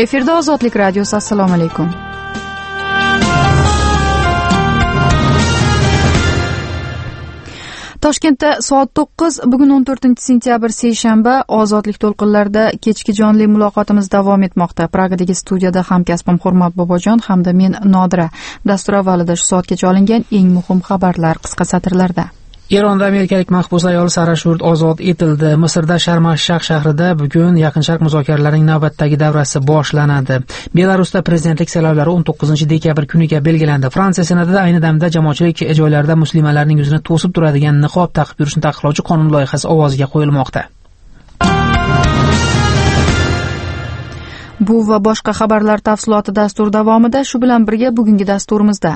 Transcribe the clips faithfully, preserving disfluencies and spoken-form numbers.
Efirda Ozodlik radiosi. Assalomu alaykum. Toshkentda soat to'qqiz, bugun o'n to'rtinchi sentyabr seshanba. Ozodlik to'lqinlarida kechki jonli muloqotimiz davom etmoqda. Pragadagi studiyada hamkasbim Hurmat Bobojon hamda men Nodira. Dastur avvalida shu soatgacha olingan eng muhim xabarlar qisqa satrlarda. Eronda amerikalik mahbus ayol Sara Shurt ozod etildi. Misrda Sharm-ash-Shayx shahrida bugun Yaqin Sharq muzokaralarining navbatdagi davrasi boshlanadi. Belarusda prezidentlik saylovlari o'n to'qqizinchi dekabr kuniga belgilandi. Fransiya senatida ayni damda jamoatchilik joylarida muslimalarning yuzini to'sib turadigan niqob taqib yurishni taqiqlovchi qonun loyihasi ovoziga qo'yilmoqda. Bu va boshqa xabarlar tafsiloti dastur davomida. Shu bilan birga bugungi dasturimizda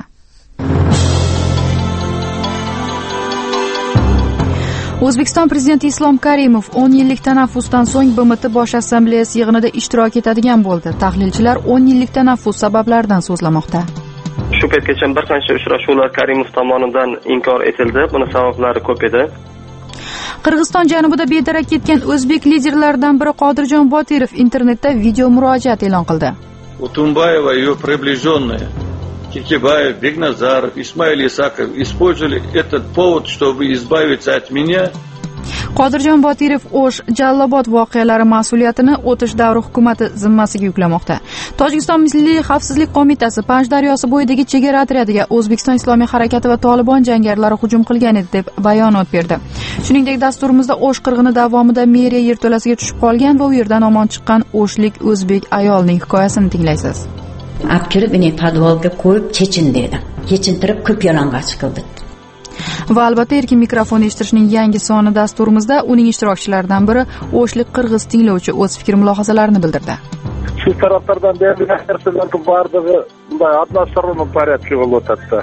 O'zbekiston prezidenti Islom Karimov o'n yillik tanaffusdan so'ng B M T bosh assambleyasi yig'inida ishtirok etadigan bo'ldi. Tahlilchilar o'n yillik tanaffus sabablaridan so'zlamoqda. Shu paytgacha bir qancha uchrashuvlar Karimov tomonidan inkor etildi. Buning sabablari ko'p edi. Qirg'iziston janubida bedarak ketgan o'zbek liderlaridan biri Qodirjon Botirov internetda video murojaat e'lon qildi. Utumbayeva и ее приближенные Кикибаев, Бекназаров, Исмаил Исаков использовали этот повод, чтобы избавиться от меня. Qodirjon Botirov O'sh Jallobod voqealari mas'uliyatini O'tish davri hukumati zimmasiga yuklamoqda. Tojikiston Milliy xavfsizlik qo'mitasi Panj daryosi bo'yidagi chegara otryadiga O'zbekiston Islomiy harakati va Tolibon jangarilari hujum qilgan edi deb bayonot berdi. Shuningdek, dasturimizda O'sh qirg'ini davomida meriya yerto'lasiga tushib qolgan va u yerdan omon chiqqan o'shlik o'zbek ayolning hikoyasini tinglaysiz. Olib kirib, meni podvalga qo'yib chechin dedi. Chechintirib ko'p yalang'och qildi. Va albatta erkin mikrofon eshitishning yangi soni dasturimizda uning ishtirokchilaridan biri o'shlik qirg'iz tinglovchi o'z fikr mulohazalarini bildirdi. Shu taraflardan berilgan narsalarning bardigi bunday atmosferani porядке bo'lib o'tadi.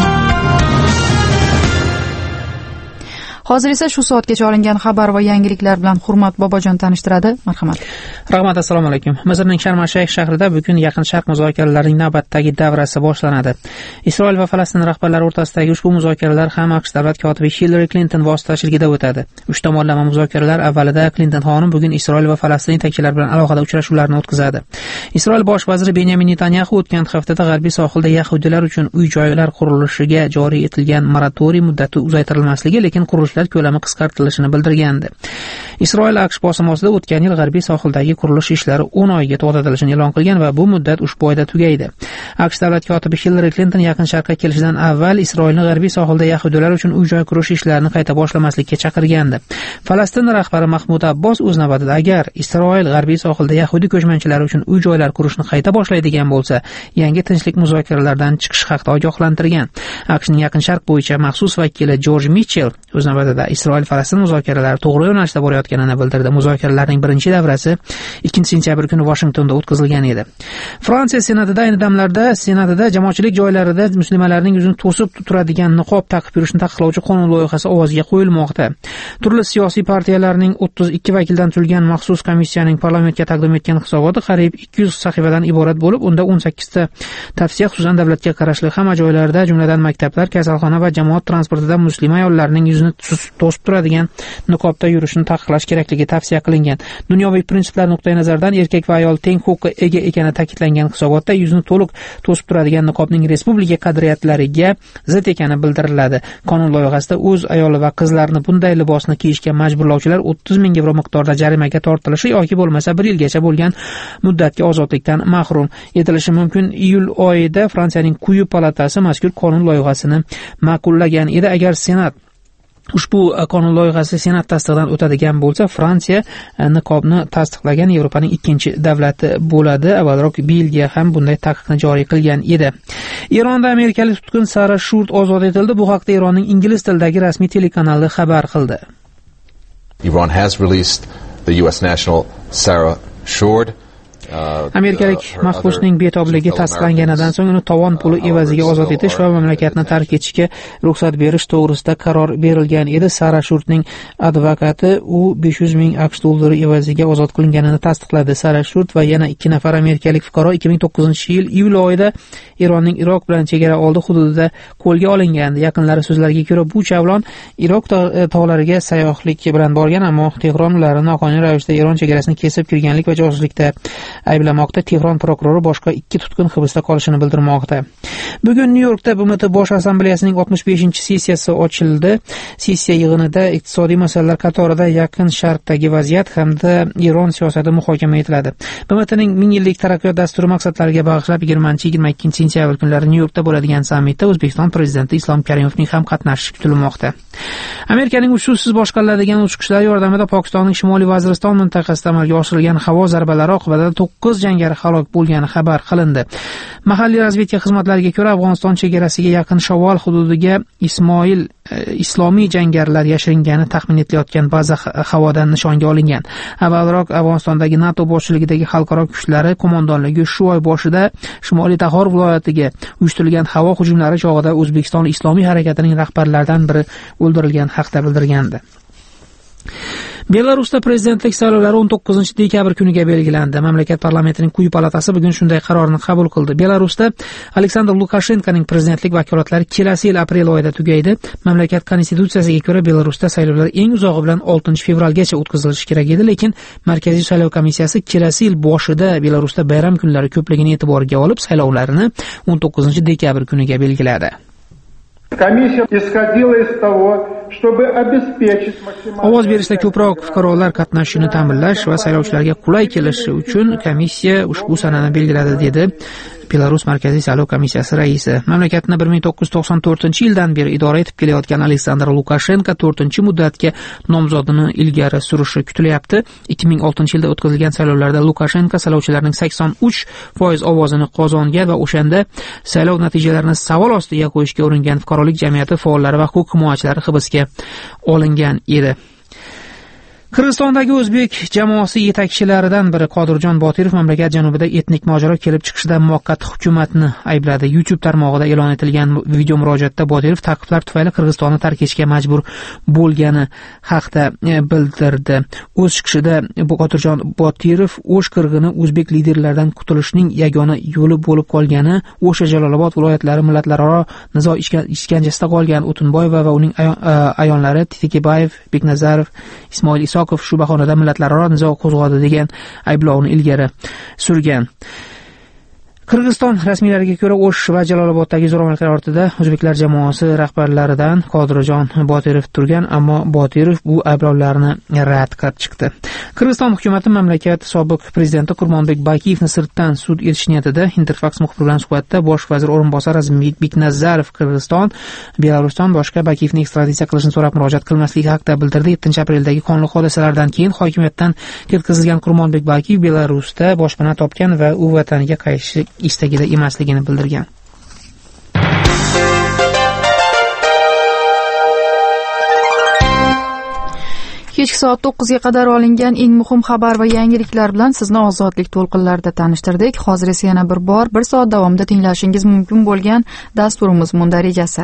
Hozir esa shu soatgacha olingan xabar va yangiliklar bilan Hurmat Bobojon tanishtiradi. Marhamat. Rahmat, assalomu alaykum. Misrning Sharm-ash-Shayx shahrida bugun Yaqin Sharq muzokaralarining navbatdagi davrasi boshlanadi. Isroil va Falastin rahbarlari o'rtasidagi ushbu muzokaralar ham AQSh davlat kotibi Hillary Clinton vositachiligida o'tadi. Uch tomonlama muzokaralar avvalida Clinton xonim bugun Isroil va Falastin yetakchilari bilan alohida uchrashuvlarni o'tkazadi. Isroil bosh vaziri Benyamin Netanyahu o'tgan haftada G'arbiy sohilda yahudiylar uchun uy-joylar qurilishiga joriy etilgan moratoriy muddati uzaytirilmasligi, lekin qurilish ko'lami qisqartirilishini bildirgandi. Isroil AQSh bosimi ostida o'tgan yil G'arbiy sohildagi qurilish ishlari o'n oyga to'xtatilishini e'lon qilgan va bu muddat ushbu oyda tugaydi. AQSh davlat kotibi Hillary Clinton Yaqin Sharqqa kelishidan avval Isroilni G'arbiy sohilda yahudiylar uchun uy-joy qurish ishlarini qayta boshlamaslikka chaqirgandi. Falastin rahbari Mahmud Abbos o'z navbatida agar Isroil G'arbiy sohilda yahudiy ko'chmanchilari uchun uy-joylar qurishni qayta boshlaydigan bo'lsa, yangi tinchlik muzokaralaridan chiqish haqida ogohlantirgan. AQShning Yaqin Sharq bo'yicha maxsus vakili Jorj Mitchell o'z navbatida Isroil-Falastin muzokaralari to'g'ri yo'nalishda borayotganini bildirdi. Muzokaralarning birinchi davrasi ikkinchi sentyabr kuni Washingtonda o'tkazilgan edi. Fransiya senatida ayni damlarda senatida jamoatchilik joylarida muslimalarning yuzini to'sib turadigan niqob taqib yurishni taqiqlovchi qonun loyihasi ovoziga qo'yilmoqda. Turli siyosiy partiyalarning o'ttiz ikki vakildan turgan maxsus komissiyaning parlamentga taqdim etgan hisoboti qariyb ikki yuz sahifadan iborat bo'lib, unda o'n sakkizta tavsiya xususan davlatga qarashli hamma joylarda, jumladan maktablar, kasalxona va jamoat transportida muslima ayollarning yuzini to'sib turadigan niqobda yurishni taqiqlash kerakligi tavsiya qilingan. Dunyoviy prinsiplar nuqtai nazaridan erkak va ayol teng huquqqa ega ekani ta'kidlangan hisobotda yuzni to'liq to'sib turadigan niqobning respublika qadriyatlariga zid ekani bildiriladi. Qonun loyihasida o'z ayoli va qizlarini bunday libosni kiyishga majburlovchilar o'ttiz ming yevro miqdorida jarimaga tortilishi yoki bo'lmasa bir yilgacha bo'lgan muddatga ozodlikdan mahrum etilishi mumkin. Iyul oyida Fransiyaning quyi palatasi mazkur qonun loyihasini ma'qullagan edi. Agar senat ushbu qonun loyihasi senat tasdig'idan o'tadigan bo'lsa, Fransiya niqobni tasdiqlagan Yevropaning ikkinchi davlati bo'ladi. Avvalroq Belgiya ham bunday taqiqni joriy qilgan edi. Eronda amerikalik tutqun Sara Shurt ozod etildi. Bu haqda Eronning ingliz tilidagi rasmiy telekanali xabar qildi. Iran has released the U S national Sara Shurt. Amerikalik mahbusning betobligi tasdiqlanganidan so'ng uni tovon puli evaziga ozod etish va mamlakatni tark etishga ruxsat berish to'g'risida qaror berilgan edi. Sara Shurtning advokati u besh yuz ming AQSh dollari evaziga ozod qilinganini tasdiqladi. Sara Shurt va yana ikki nafar amerikalik fuqaro ikki ming to'qqizinchi yil iyul oyida Eronning Iroq bilan chegara oldi hududida qo'lga olingandi. Yaqinlari so'zlariga ko'ra, bu chavlon Iroq tog'lariga sayyohlik bilan borgan, ammo Tehron ularni noqonuniy ravishda Eron chegarasini kesib kirganlik va josuslikda ayblamoqda. Tehron prokurori boshqa ikki tutqun hibsda qolishini bildirmoqda. Bugun Nyu-Yorkda B M T Bosh assambleyasining oltmish beshinchi sessiyasi ochildi. Sessiya yig'inida iqtisodiy masalalar qatorida Yaqin Sharqdagi vaziyat hamda Eron siyosati muhokama etiladi. B M T'ning ming yillik taraqqiyot dasturi maqsadlariga bag'ishlab yigirmanchi yigirma ikkinchi sentyabr kunlari Nyu-Yorkda bo'ladigan sammitda O'zbekiston prezidenti Islom Karimovning ham qatnashishi kutilmoqda. Amerikaning usulsiz boshqariladigan uchish-kuchlar yordamida Pokistonning Shimoliy Vaziriston mintaqasida amalga oshirilgan havo zarbalari oqibatida to'qqiz jangari halok bo'lgani xabar qilindi. Mahalliy razvedka xizmatlariga ko'ra, Afg'oniston chegarasiga yaqin Shavol hududiga Ismoil islomiy jangarilar yashiringani taxmin etilayotgan baza havodan nishonga olingan. Avvalroq Afg'onistondagi NATO boshchiligidagi xalqaro kuchlari qo'mondonligi shu oy boshida Shimoliy Tahor viloyatiga uyushtirilgan havo hujumlari chog'ida O'zbekiston Islomiy harakatining rahbarlaridan biri o'ldirilgan haqda bildirgandi. Belarusda prezidentlik saylovlari o'n to'qqizinchi dekabr kuniga belgilandi. Mamlakat parlamentining quyi palatasi bugun shunday qarorni qabul qildi. Belarusda Aleksandr Lukashenkoning prezidentlik vakolatlari kelasi yil aprel oyida tugaydi. Mamlakat konstitutsiyasiga ko'ra Belarusda saylovlar eng uzog'i bilan oltinchi fevralgacha o'tkazilishi kerak edi, lekin Markaziy saylov komissiyasi kelasi yil boshida Belarusda bayram kunlari ko'pligini e'tiborga olib saylovlarni o'n to'qqizinchi dekabr kuniga belgiladi. Комиссия исходила из того, чтобы обеспечить максимально ovoz berishda ko'proq fuqarolar qatnashishini ta'minlash va saylovchilarga qulay kelishi uchun komissiya ushbu sanani belgiladi, dedi Belarus Markaziy saylov komissiyasi raisi. Mamlakatni bir ming to'qqiz yuz to'qson to'rtinchi yildan beri idora etib kelayotgan Aleksandr Lukashenko to'rtinchi muddatga nomzodini ilgari surishi kutilyapti. ikki ming oltinchi yilda o'tkazilgan saylovlarda Lukashenko saylovchilarning sakson uch foiz ovozini qozongan va o'shanda saylov natijalarini savol ostiga qo'yishga uringan fuqarolik jamiyati faollari va huquq himoyachilari hibsga olingan edi. Qirg'izistondagi o'zbek jamoasi yetakchilaridan biri Qodirjon Botirov mamlakat janubida etnik mojaro kelib chiqishida muvaqqat hukumatni aybladi. YouTube tarmog'ida e'lon etilgan video murojaatda Botirov ta'qiblar tufayli Qirg'izistonni tark etishga majbur bo'lgani haqida bildirdi. O'z chiqishida Qodirjon Botirov o'sh qirg'ini o'zbek liderlaridan qutulishning yagona yo'li bo'lib qolgani, o'sha Jalolobod viloyatlari millatlararo nizo iskanjasida qolgan O'tinboyeva va uning ayonlari Tekebayev, Beknazarov, Ismoil Isokov shu bahonada millatlararo nizo qo'zg'adi degan ayblovni ilgari surgan. Qirg'iziston rasmiylariga ko'ra, O'sh va Jaloloboddagi zo'ravonliklar ortida o'zbeklar jamoasi rahbarlaridan Qodirjon Botirov turgan, ammo Botirov bu ayblovlarni rad qilib chiqdi. Qirg'iziston hukumati mamlakat sobiq prezidenti Qurbonbek Bakiyevni sirtdan sud etish niyatida. Interfax muxbiri bilan suhbatda bosh vazir o'rinbosari Beknazarov Qirg'iziston, Belarusdan boshqa Bakiyevni ekstraditsiya qilishni so'rab murojaat qilmasligi haqida bildirdi. yettinchi apreldagi qonli hodisalardan keyin hokimiyatdan ketkazilgan Qurbonbek Bakiyev Belarusda boshpana topgan va u vataniga qaytish istagida emasligini bildirgan. Kechki soat to'qqizga qadar olingan eng muhim xabar va yangiliklar bilan sizni ozodlik to'lqinlarida tanishtirdik. Hozir esa yana bir bor bir soat davomida tinglashingiz mumkin bo'lgan dasturimiz mundarejasi.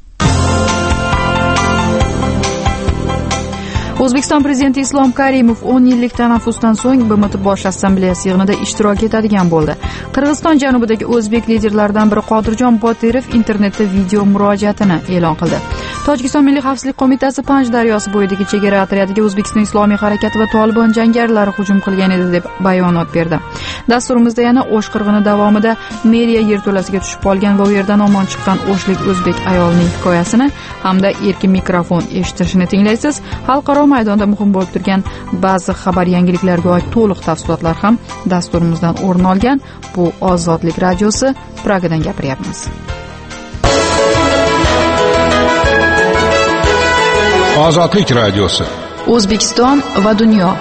O'zbekiston prezidenti Islom Karimov o'n yillik tanaffusdan so'ng B M T Bosh assambleyasi yig'inida ishtirok etadigan bo'ldi. Qirg'iziston janubidagi o'zbek liderlaridan biri Qodirjon Botirov internetda video murojaatini e'lon qildi. Tojikiston Milliy xavfsizlik qo'mitasi Panj daryosi bo'yidagi chegara otryadiga O'zbekiston Islomiy harakati va Tolibon jangarilari hujum qilgan edi deb bayonot berdi. Dasturimizda yana O'sh qirg'ini davomida meriya yerto'lasiga tushib qolgan va u yerdan omon chiqqan o'shlik o'zbek ayolining hikoyasini hamda erkin mikrofon eshitishini tinglaysiz. Xalqaro maydonda muhim bo'lib turgan ba'zi xabar yangiliklarga oid to'liq tafsilotlar ham dasturimizdan o'rin olgan. Bu Ozodlik radiosi, Pragadan gapiryapmiz. Ozodlik radiosi. O'zbekiston va dunyo.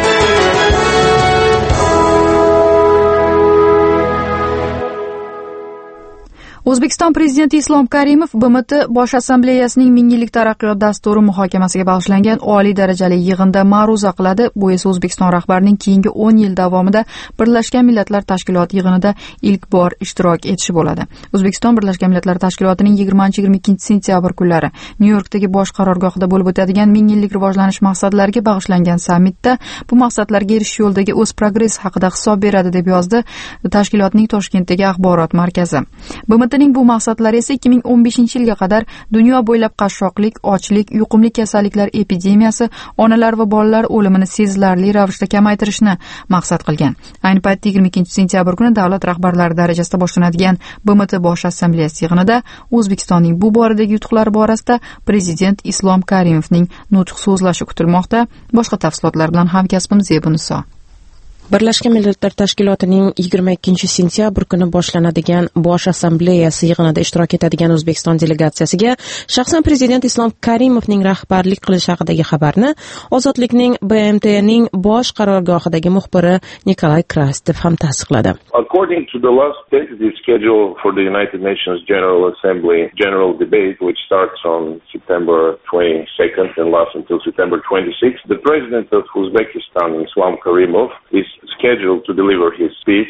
O'zbekiston prezidenti Islom Karimov B M T Bosh assambleyasining ming yillik taraqqiyot dasturi muhokamasiga bag'ishlangan oliy darajali yig'inda ma'ruza qiladi. Bu esa O'zbekiston rahbarining keyingi o'n yil davomida Birlashgan Millatlar Tashkiloti yig'inida ilk bor ishtirok etishi bo'ladi. O'zbekiston Birlashgan Millatlar Tashkilotining yigirmanchi yigirma ikkinchi sentyabr kunlari Nyu-Yorkdagi bosh qarorgohida bo'lib o'tadigan ming yillik rivojlanish maqsadlariga bag'ishlangan sammitda bu maqsadlarga erishish yo'lidagi o'z progressi haqida hisob beradi deb yozdi tashkilotning Toshkentdagi axborot markazi. B M T Hukumatining bu maqsadlari esa ikki ming o'n beshinchi yilga qadar dunyo bo'ylab qashshoqlik, ochlik, yuqumli kasalliklar epidemiyasi, onalar va bolalar o'limini sezilarli ravishda kamaytirishni maqsad qilgan. Ayni paytda yigirma ikkinchi sentyabr kuni davlat rahbarlari darajasida boshlanadigan B M T bosh assambleyasi yig'inida O'zbekistonning bu boradagi yutuqlari borasida prezident Islom Karimovning nutq so'zlashi kutilmoqda. Boshqa tafsilotlar bilan hamkasbimiz Zebuniso. Birlashgan Millatlar Tashkilotining yigirma ikkinchi sentyabr kuni boshlanadigan bosh assambleyasi yig'inida ishtirok etadigan O'zbekiston delegatsiyasiga shaxsan prezident Islom Karimovning rahbarlik qilishi haqidagi xabarni Ozodlikning B M T'ning bosh qarorgohidagi muxbiri Nikolay Krastov ham tasdiqladi. According to the last tentative schedule for the United Nations General Assembly general debate, which starts on September twenty-second and lasts until September twenty-sixth, the president of Uzbekistan, Islom Karimov, is scheduled to deliver his speech.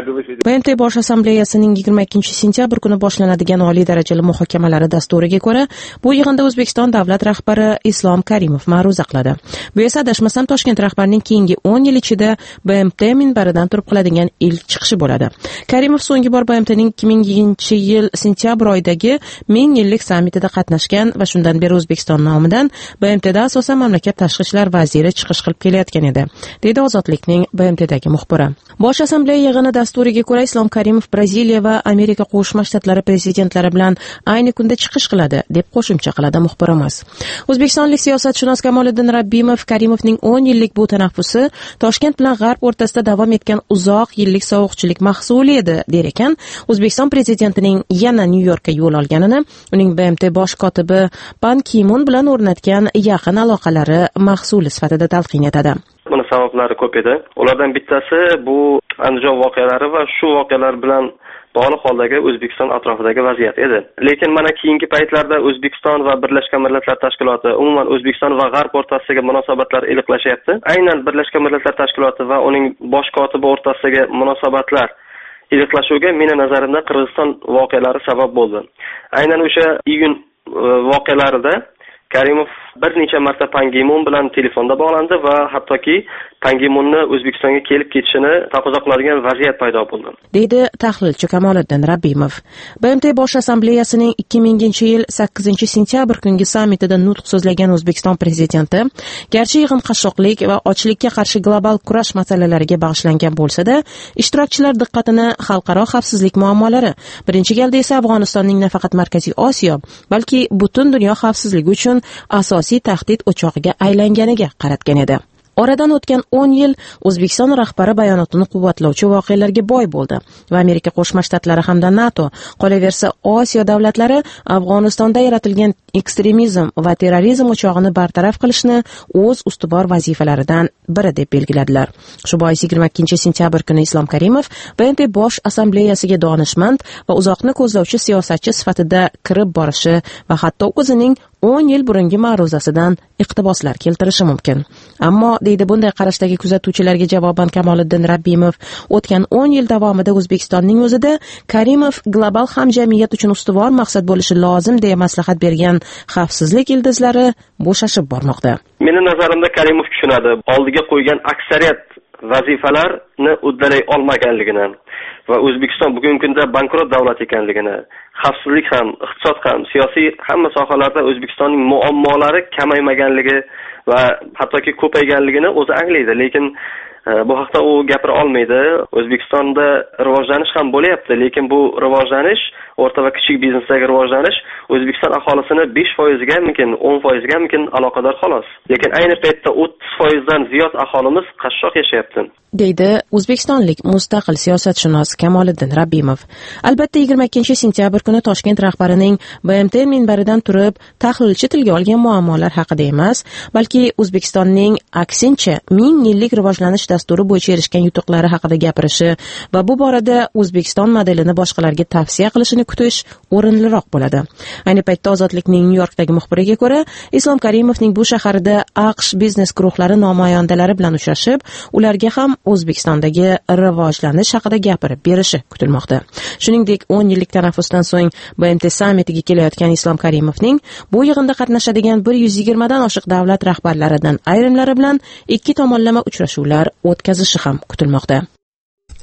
B M T bosh assambleyasining yigirma ikkinchi sentyabr kuni boshlanadigan oliy darajali muhokamalari dasturiga ko'ra, bu yig'inda O'zbekiston davlat rahbari Islom Karimov ma'ruza qiladi. Bu esa adashmasam Toshkent rahbarining keyingi o'n yil ichida B M T minbaridan turib qiladigan ilk chiqishi bo'ladi. Karimov so'nggi bor B M T'ning ikki ming yigirmanchi yil sentyabr oyidagi ming yillik sammitida qatnashgan va shundan beri O'zbekiston nomidan B M T'da asosan mamlakat tashqi ishlar vaziri chiqish qilib kelayotgan edi, deydi Ozodlikning B M T'dagi muxbiri. Bosh assambleya yig'ini dasturiga ko'ra Islom Karimov Braziliya va Amerika Qo'shma Shtatlari prezidentlari bilan ayni kunda chiqish qiladi, deb qo'shimcha qiladi muxbirimiz. O'zbekistonlik siyosatshunos Kamoliddin Rabbimov Karimovning o'n yillik bu tanaffusi Toshkent bilan G'arb o'rtasida davom etgan uzoq yillik sovuqchilik mahsuli edi, der ekan. O'zbekiston prezidentining yana Nyu-Yorkka yo'l olganini uning B M T bosh kotibi Ban Ki-mun bilan o'rnatgan yaqin aloqalari mahsuli sifatida talqin etadi. Buni sabablari ko'p edi. Ulardan bittasi bu Andijon voqealari va shu voqealar bilan bog'liq holdagi O'zbekiston atrofidagi vaziyat edi. Lekin mana keyingi paytlarda O'zbekiston va Birlashgan Millatlar Tashkiloti, umuman O'zbekiston va G'arb o'rtasidagi munosabatlar iliqlashyapti. Aynan Birlashgan Millatlar Tashkiloti va uning bosh kotibi o'rtasidagi munosabatlar iliqlashuviga meni nazarimda Qirg'iziston voqealari sabab bo'ldi. Aynan o'sha iyun voqealarida Karimov bir necha marta Pan Gi Mun bilan telefonda bog'landi va hattoki Pan Gi Munni O'zbekistonga kelib ketishini taqozo qiladigan vaziyat paydo bo'ldi, deydi tahlilchi Kamoliddin Rabbimov. B M T bosh assambleyasining ikki minginchi yil sakkizinchi sentyabr kungi sammitida nutq so'zlagan O'zbekiston prezidenti, garchi yig'in qashshoqlik va ochlikka qarshi global kurash masalalariga bag'ishlangan bo'lsa-da, ishtirokchilar diqqatini xalqaro xavfsizlik muammolari, birinchi galda esa Afg'onistonning nafaqat Markaziy Osiyo, balki butun dunyo xavfsizligi uchun asosiy tahdid o'chog'iga aylanganiga qaratgan edi. Oradan o'tgan o'n yil O'zbekiston rahbari bayonotini quvvatlovchi voqealarga boy bo'ldi va Amerika Qo'shma Shtatlari hamda NATO, qolaversa Osiyo davlatlari Afg'onistonda yaratilgan ekstremizm va terrorizm o'chog'ini bartaraf qilishni o'z ustuvor vazifalaridan biri deb belgiladilar. Shu bois yigirma ikkinchi sentyabr kuni Islom Karimov B M T bosh assambleyasiga donishmand va uzoqni ko'zlovchi siyosatchi sifatida kirib borishi va hatto o'zining o'n yil burungi ma'ruzasidan iqtiboslar keltirishi mumkin. Ammo deydi bunday qarashdagi kuzatuvchilarga javoban Kamoliddin Rabbimov, o'tgan o'n yil davomida O'zbekistonning o'zida Karimov global hamjamiyat uchun ustuvor maqsad bo'lishi lozim deya maslahat bergan xavfsizlik ildizlari bo'shashib bormoqda. Meni nazarimda Karimov tushunadi, oldiga qo'ygan aksariyat vazifalarni uddalay olmaganligini va O'zbekiston bugungi kunda bankrot davlat ekanligini, xavfsizlik ham, iqtisod ham, siyosiy hamma sohalarda O'zbekistonning muammolari kamaymaganligi va hattoki ko'payganligini o'zi anglaydi, lekin bu haqda u gapira olmaydi. O'zbekistonda rivojlanish ham bo'lyapti, lekin bu rivojlanish, o'rta va kichik biznesdagi rivojlanish O'zbekiston aholisini besh foizga mumkin, o'n foizga mumkin aloqador xolos. Lekin ayni paytda o'ttiz foizdan ziyod aholimiz qashshoq yashayapti, deydi o'zbekistonlik mustaqil siyosatshunos Kamoliddin Rabbimov. Albatta yigirma ikkinchi sentyabr kuni Toshkent rahbarining B M T minbaridan turib tahlilchi tilga olgan muammolar haqida emas, balki O'zbekistonning aksincha ming yillik rivojlanish dasturi bo'yicha erishgan yutuqlari haqida gapirishi va bu borada O'zbekiston modelini boshqalarga tavsiya qilishini kutish o'rinliroq bo'ladi. Ayni paytda Ozodlikning Nyu-Yorkdagi muxbiriga ko'ra, Islom Karimovning bu shaharda AQSh biznes guruhlari namoyandalari bilan uchrashib, ularga ham O'zbekistondagi rivojlanish haqida gapirib berishi kutilmoqda. Shuningdek, o'n yillik tanaffusdan so'ng B M T sammitiga kelayotgan Islom Karimovning bu yig'inda qatnashadigan bir yuz yigirma dan oshiq davlat rahbarlaridan ayrimlari bilan ikki tomonlama uchrashuvlar o'tkazishi ham kutilmoqda.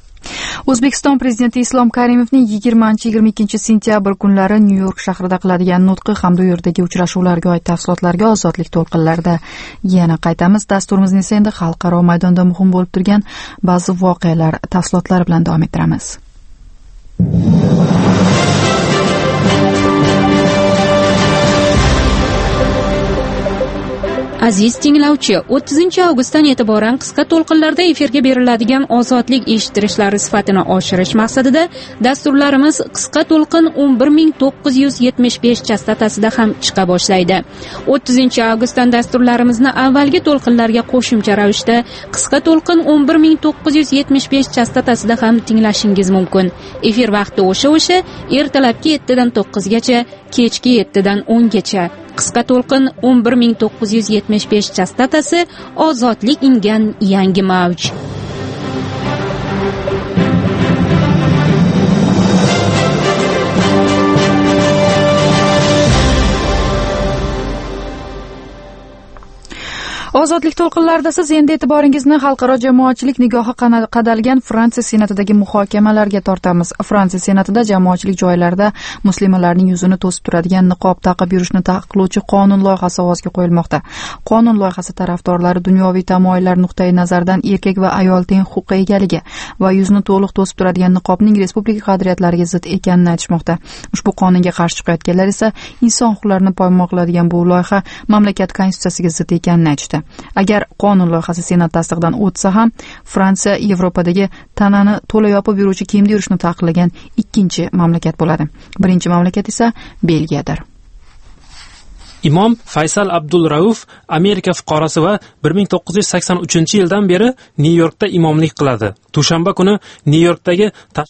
O'zbekiston prezidenti Islom Karimovning yigirmanchi yigirma ikkinchi sentyabr kunlari Nyu-York shahrida qiladigan nutqi hamda u yerdagi uchrashuvlarga oid tafsilotlarga ozodlik to'lqinlarida yana qaytamiz. Dasturimizni esa endi xalqaro maydonda muhim bo'lib turgan ba'zi voqealar tafsilotlari bilan davom ettiramiz. Aziz tinglovchi, o'ttizinchi avgustdan e'tiboran qisqa to'lqinlarda efirga beriladigan ozodlik eshittirishlari sifatini oshirish maqsadida dasturlarimiz qisqa to'lqin o'n bir ming to'qqiz yuz yetmish besh chastotasida ham chiqa boshlaydi. o'ttizinchi avgustdan dasturlarimizni avvalgi to'lqinlarga qo'shimcha ravishda qisqa to'lqin o'n bir ming to'qqiz yuz yetmish besh chastotasida ham tinglashingiz mumkin. Efir vaqti o'sha-o'sha ertalabki yettidan to'qqizgacha, kechki yettidan o'ngacha. Qisqa to'lqin o'n bir ming to'qqiz yuz yetmish besh chastotasi ozodlik ingan yangi mavj. Ozodlik to'lqinlarida siz endi e'tiboringizni xalqaro jamoatchilik nigohi qadalgan Fransiya senatidagi muhokamalarga tortamiz. Fransiya senatida jamoatchilik joylarida muslimalarning yuzini to'sib turadigan niqob taqib yurishni taqiqlovchi qonun loyihasi ovozga qo'yilmoqda. Qonun loyihasi tarafdorlari dunyoviy tamoyillar nuqtai nazaridan erkak va ayol teng huquqqa egaligi va yuzni to'liq to'sib turadigan niqobning respublika qadriyatlariga zid ekanini aytishmoqda. Ushbu qonunga qarshi chiqayotganlar esa inson huquqlarini poymol qiladigan bu loyiha mamlakat konstitutsiyasiga zid ekanini aytishdi. Agar qonun loyihasi senat tasdiqidan o'tsa ham, Fransiya Yevropadagi tanani to'la yopib yuruvchi kiyimda yurishni taqiqlagan ikkinchi mamlakat bo'ladi. Birinchi mamlakat esa Belgiyadir. Imom Faysal Abdulrauf Amerika fuqarosi va bir ming to'qqiz yuz sakson uchinchi yildan beri Nyu-Yorkda imomlik qiladi. Dushanba kuni Nyu-Yorkdagi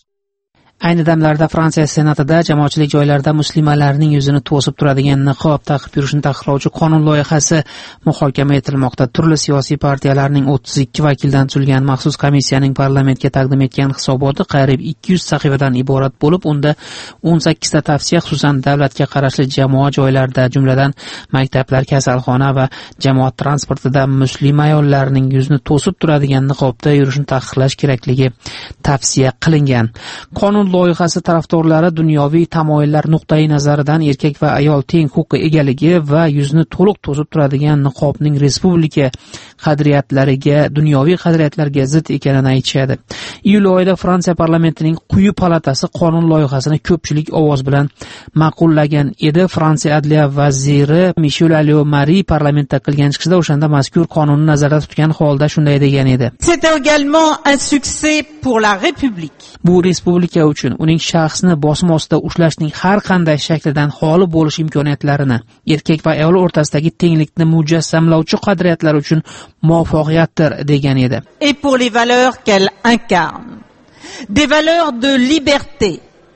Ayni damlarda Fransiya senatida jamoatchilik joylarida muslimalarning yuzini to'sib turadigan niqob taqib yurishni taqiqlovchi qonun loyihasi muhokama etilmoqda. Turli siyosiy partiyalarning o'ttiz ikki vakildan tuzilgan maxsus komissiyaning parlamentga taqdim etgan hisoboti qariyb ikki yuz sahifadan iborat bo'lib, unda o'n sakkizta tavsiya xususan davlatga qarashli jamoat joylarida, jumladan maktablar, kasalxona va jamoat transportida muslima ayollarning yuzini to'sib turadigan niqobda yurishni taqiqlash kerakligi tavsiya qilingan. Qonun loyihasi tarafdorlari dunyoviy tamoyillar nuqtai nazaridan erkak va ayol teng huquqqa egaligi va yuzni to'liq to'sib turadigan niqobning respublika qadriyatlariga, dunyoviy qadriyatlarga zid ekanini aytishadi. Iyul oyida Fransiya parlamentining quyi palatasi qonun loyihasini ko'pchilik ovoz bilan ma'qullagan edi. Fransiya adliya vaziri Michel Alliot-Marie parlamentda qilgan chiqishida o'shanda mazkur qonunni nazarda tutgan holda shunday degan edi. C'est également un succès pour la République. Bu respublika uchun uning shaxsni bosim ostida ushlashning har qanday shaklidan xoli bo'lish imkoniyatlarini, erkak va ayol o'rtasidagi tenglikni mujassamlovchi qadriyatlar uchun muvaffaqiyatdir degan edi. Et pour les valeurs qu'elle incarne, des valeurs de liberté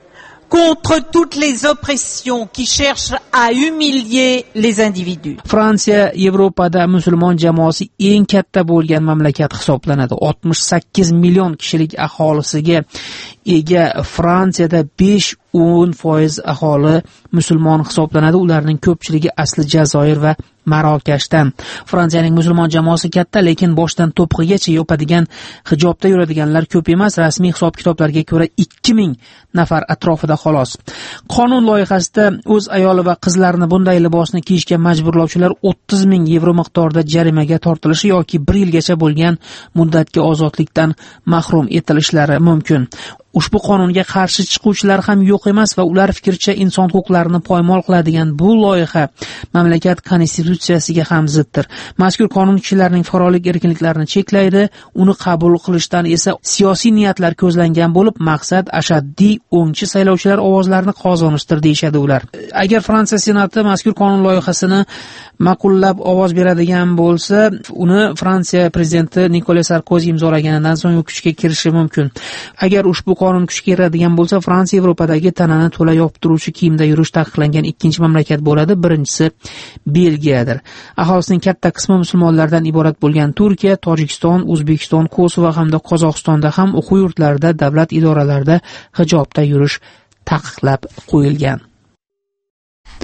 contre toutes les oppressions qui cherchent à humilier les individus. Fransiya Yevropada musulmon jamoasi eng katta bo'lgan mamlakat hisoblanadi. oltmish sakkiz million kishilik aholisiga ega Fransiyada besh o'n foiz aholi musulmon hisoblanadi. Ularning ko'pchiligi asli Jazoir va Marokashdan. Fransiyaning musulmon jamoasi katta, lekin boshdan to'pig'igacha yopadigan hijobda yuradiganlar ko'p emas. Rasmiy hisob-kitoblarga ko'ra ikki ming nafar atrofida xolos. Qonun loyihasida o'z ayoli va qizlarini bunday libosni kiyishga majburlovchilar o'ttiz ming yevro miqdorida jarimaga tortilishi yoki bir yilgacha bo'lgan muddatga ozodlikdan mahrum etilishlari mumkin. Ushbu qonunga qarshi chiquvchilar ham yo'q emas va ular fikricha inson huquqlarini poymol qiladigan bu loyiha mamlakat konstitutsiyasiga ham ziddir. Mazkur qonun kishilarning fuqarolik erkinliklarini cheklaydi, uni qabul qilishdan esa siyosiy niyatlar ko'zlangan bo'lib, maqsad ashaddiy o'ngchi saylovchilar ovozlarini qozonishdir deyshadi ular. Agar Fransiya senati mazkur qonun loyihasini ma'qullab ovoz beradigan bo'lsa, uni Fransiya prezidenti Nicolas Sarkozy imzolaganidan so'ng kuchga kirishi mumkin. Agar ushbu qonun kuchga kiradigan bo'lsa, Fransiya Yevropadagi tanani to'la yopib turuvchi kiyimda yurish taqiqlangan ikkinchi mamlakat bo'ladi. Birinchisi Belgiyadir. Aholisining katta qismi musulmonlardan iborat bo'lgan Turkiya, Tojikiston, O'zbekiston, Kosovo hamda Qozog'istonda ham o'quv yurtlarida, davlat idoralarida hijobda yurish taqiqlab qo'yilgan.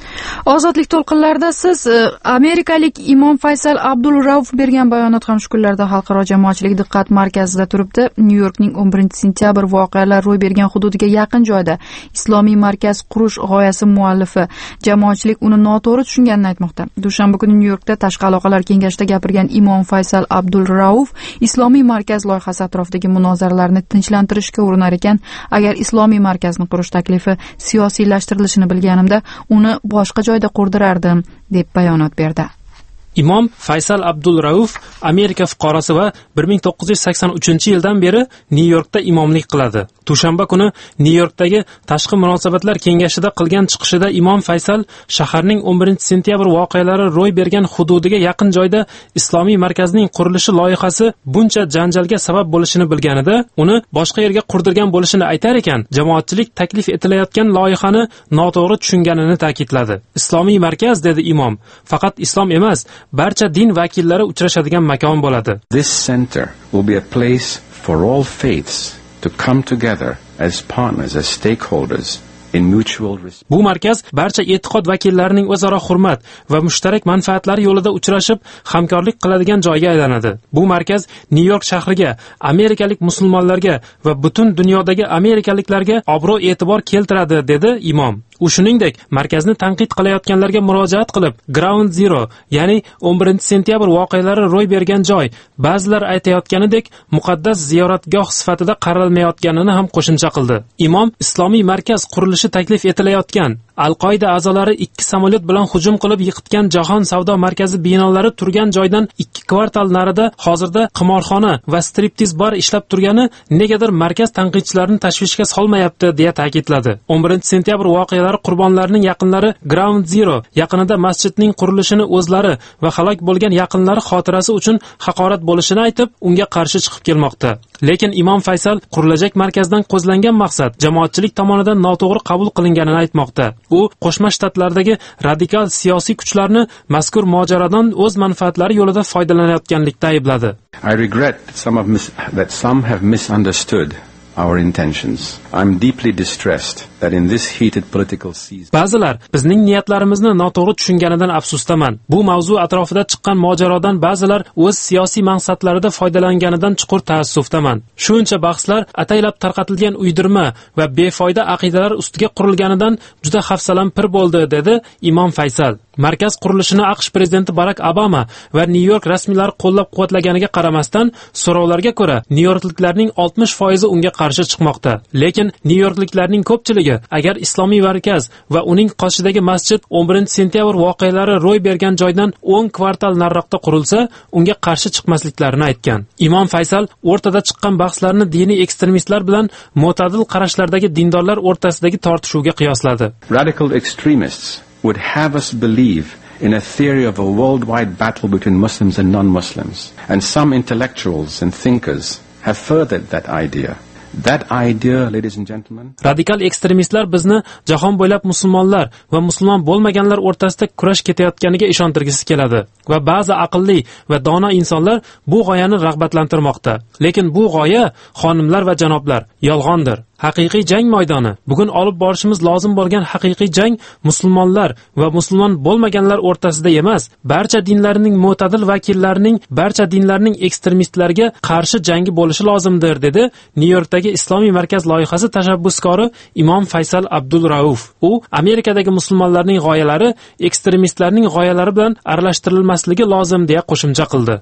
Ozodlik to'lqinlarida siz amerikalik Imom Faysal Abdul Rauf bergan bayonot ham shu kunlarda xalqaro jamoatchilik diqqat markazida turibdi. Nyu-Yorkning o'n birinchi sentyabr voqealar ro'y bergan hududiga yaqin joyda islomiy markaz qurish g'oyasi muallifi jamoatchilik uni noto'g'ri tushunganini aytmoqda. Dushanba kuni Nyu-Yorkda tashqi aloqalar kengashida gapirgan Imom Faysal Abdul Rauf islomiy markaz loyihasi atrofidagi munozaralarni tinchlantirishga urinar ekan. Agar islomiy markazni qurish taklifi siyosiylashtirilishini bilganimda uni boshqa joyda qurdirardim deb bayonot berdi. Imom Faysal Abdul Rauf Amerika fuqarosi va bir ming to'qqiz yuz sakson uchinchi yildan beri Nyu-Yorkda imomlik qiladi. Dushanba kuni Nyu-Yorkdagi tashqi munosabatlar kengashida qilgan chiqishida Imom Faysal shaharning o'n birinchi sentyabr voqealari ro'y bergan hududiga yaqin joyda islomiy markazning qurilishi loyihasi buncha janjalga sabab bo'lishini bilganida, uni boshqa yerga qurdirgan bo'lishini aytar ekan, jamoatchilik taklif etilayotgan loyihani noto'g'ri tushunganini ta'kidladi. Islomiy markaz, dedi imom, faqat islom emas, barcha din vakillari uchrashadigan makon bo'ladi. This center will be a place for all faiths to come together as partners, as stakeholders in mutual respect. Bu markaz barcha e'tiqod vakillarining o'zaro hurmat va mushtarak manfaatlari yo'lida uchrashib, hamkorlik qiladigan joyga aylanadi. Bu markaz Nyu-York shahriga, amerikalik musulmonlarga va butun dunyodagi amerikaliklarga obro'-e'tibor keltiradi, dedi imom. U shuningdek, markazni tanqid qilayotganlarga murojaat qilib, Ground Zero, ya'ni o'n birinchi sentyabr voqealari ro'y bergan joy, ba'zilar aytayotganidek muqaddas ziyoratgoh sifatida qaralmayotganini ham qo'shimcha qildi. Imom islomiy markaz qurilishi taklif etilayotgan, Al-Qoida a'zolari ikki samolyot bilan hujum qilib yiqitgan Jahon savdo markazi binolari turgan joydan ikki kvartal narida hozirda qimorxona va striptiz bar ishlab turgani negadir markaz tanqidchilarini tashvishga solmayapti, deya ta'kidladi. o'n birinchi sentyabr voqealari qurbonlarining yaqinlari Ground Zero yaqinida masjidning qurilishini o'zlari va halok bo'lgan yaqinlari xotirasi uchun haqorat bo'lishini aytib, unga qarshi chiqib kelmoqda. Lekin Imom Faysal qurilajak markazdan ko'zlangan maqsad jamoatchilik tomonidan noto'g'ri qabul qilinganini aytmoqda. U Qo'shma Shtatlardagi radikal siyosiy kuchlarni mazkur mojarodan o'z manfaatlari yo'lida foydalanayotganlikda aybladi. I regret that some of mis- that some have misunderstood our intentions. I'm deeply distressed that in this heated political season. Ba'zilar bizning niyatlarimizni noto'g'ri tushunganidan afsusdaman. Bu mavzu atrofida chiqqan mojarodan ba'zilar o'z siyosiy maqsadlarida foydalanganidan chuqur taassufdaman. Shuncha bahslar ataylab tarqatilgan uydirma va befoyda aqidalar ustiga qurilganidan juda hafsalam pir bo'ldi, dedi Imom Faysal. Markaz qurilishini AQSh prezidenti Barack Obama va Nyu-York rasmiylari qo'llab-quvvatlaganiga qaramasdan, so'rovlarga ko'ra Nyu-Yorkliklarning oltmish foizi unga qarshi chiqmoqda. Lekin Nyu-Yorkliklarning ko'pchiligi agar islomiy markaz va uning qoshidagi masjid o'n birinchi sentyabr voqealari ro'y bergan joydan o'n kvartal nariroqda qurilsa, unga qarshi chiqmasliklarini aytgan. Imom Faysal o'rtada chiqqan bahslarni diniy ekstremistlar bilan mo'tadil qarashlardagi dindorlar o'rtasidagi tortishuvga qiyosladi. Radical extremists would have us believe in a theory of a worldwide battle between Muslims and non-Muslims. And some intellectuals and thinkers have furthered that idea. That idea, ladies and gentlemen, radikal ekstremistlar bizni jahon bo'ylab musulmonlar va musulmon bo'lmaganlar o'rtasida kurash ketayotganiga ishontirgisi keladi va ba'zi aqlli va dono insonlar bu g'oyani rag'batlantirmoqda. Lekin bu g'oya, xonimlar va janoblar, yolg'ondir. Haqiqiy jang maydoni, bugun olib borishimiz lozim bo'lgan haqiqiy jang musulmonlar va musulmon bo'lmaganlar o'rtasida emas, barcha dinlarning mo'tadil vakillarining, barcha dinlarning ekstremistlariga qarshi jangi bo'lishi lozimdir, dedi Nyu-Yorkdagi islomiy markaz loyihasi tashabbuskori Imom Faysal Abdul Rauf. U Amerikadagi musulmonlarning g'oyalari ekstremistlarning g'oyalari bilan aralashtirilmasligi lozim, deya qo'shimcha qildi.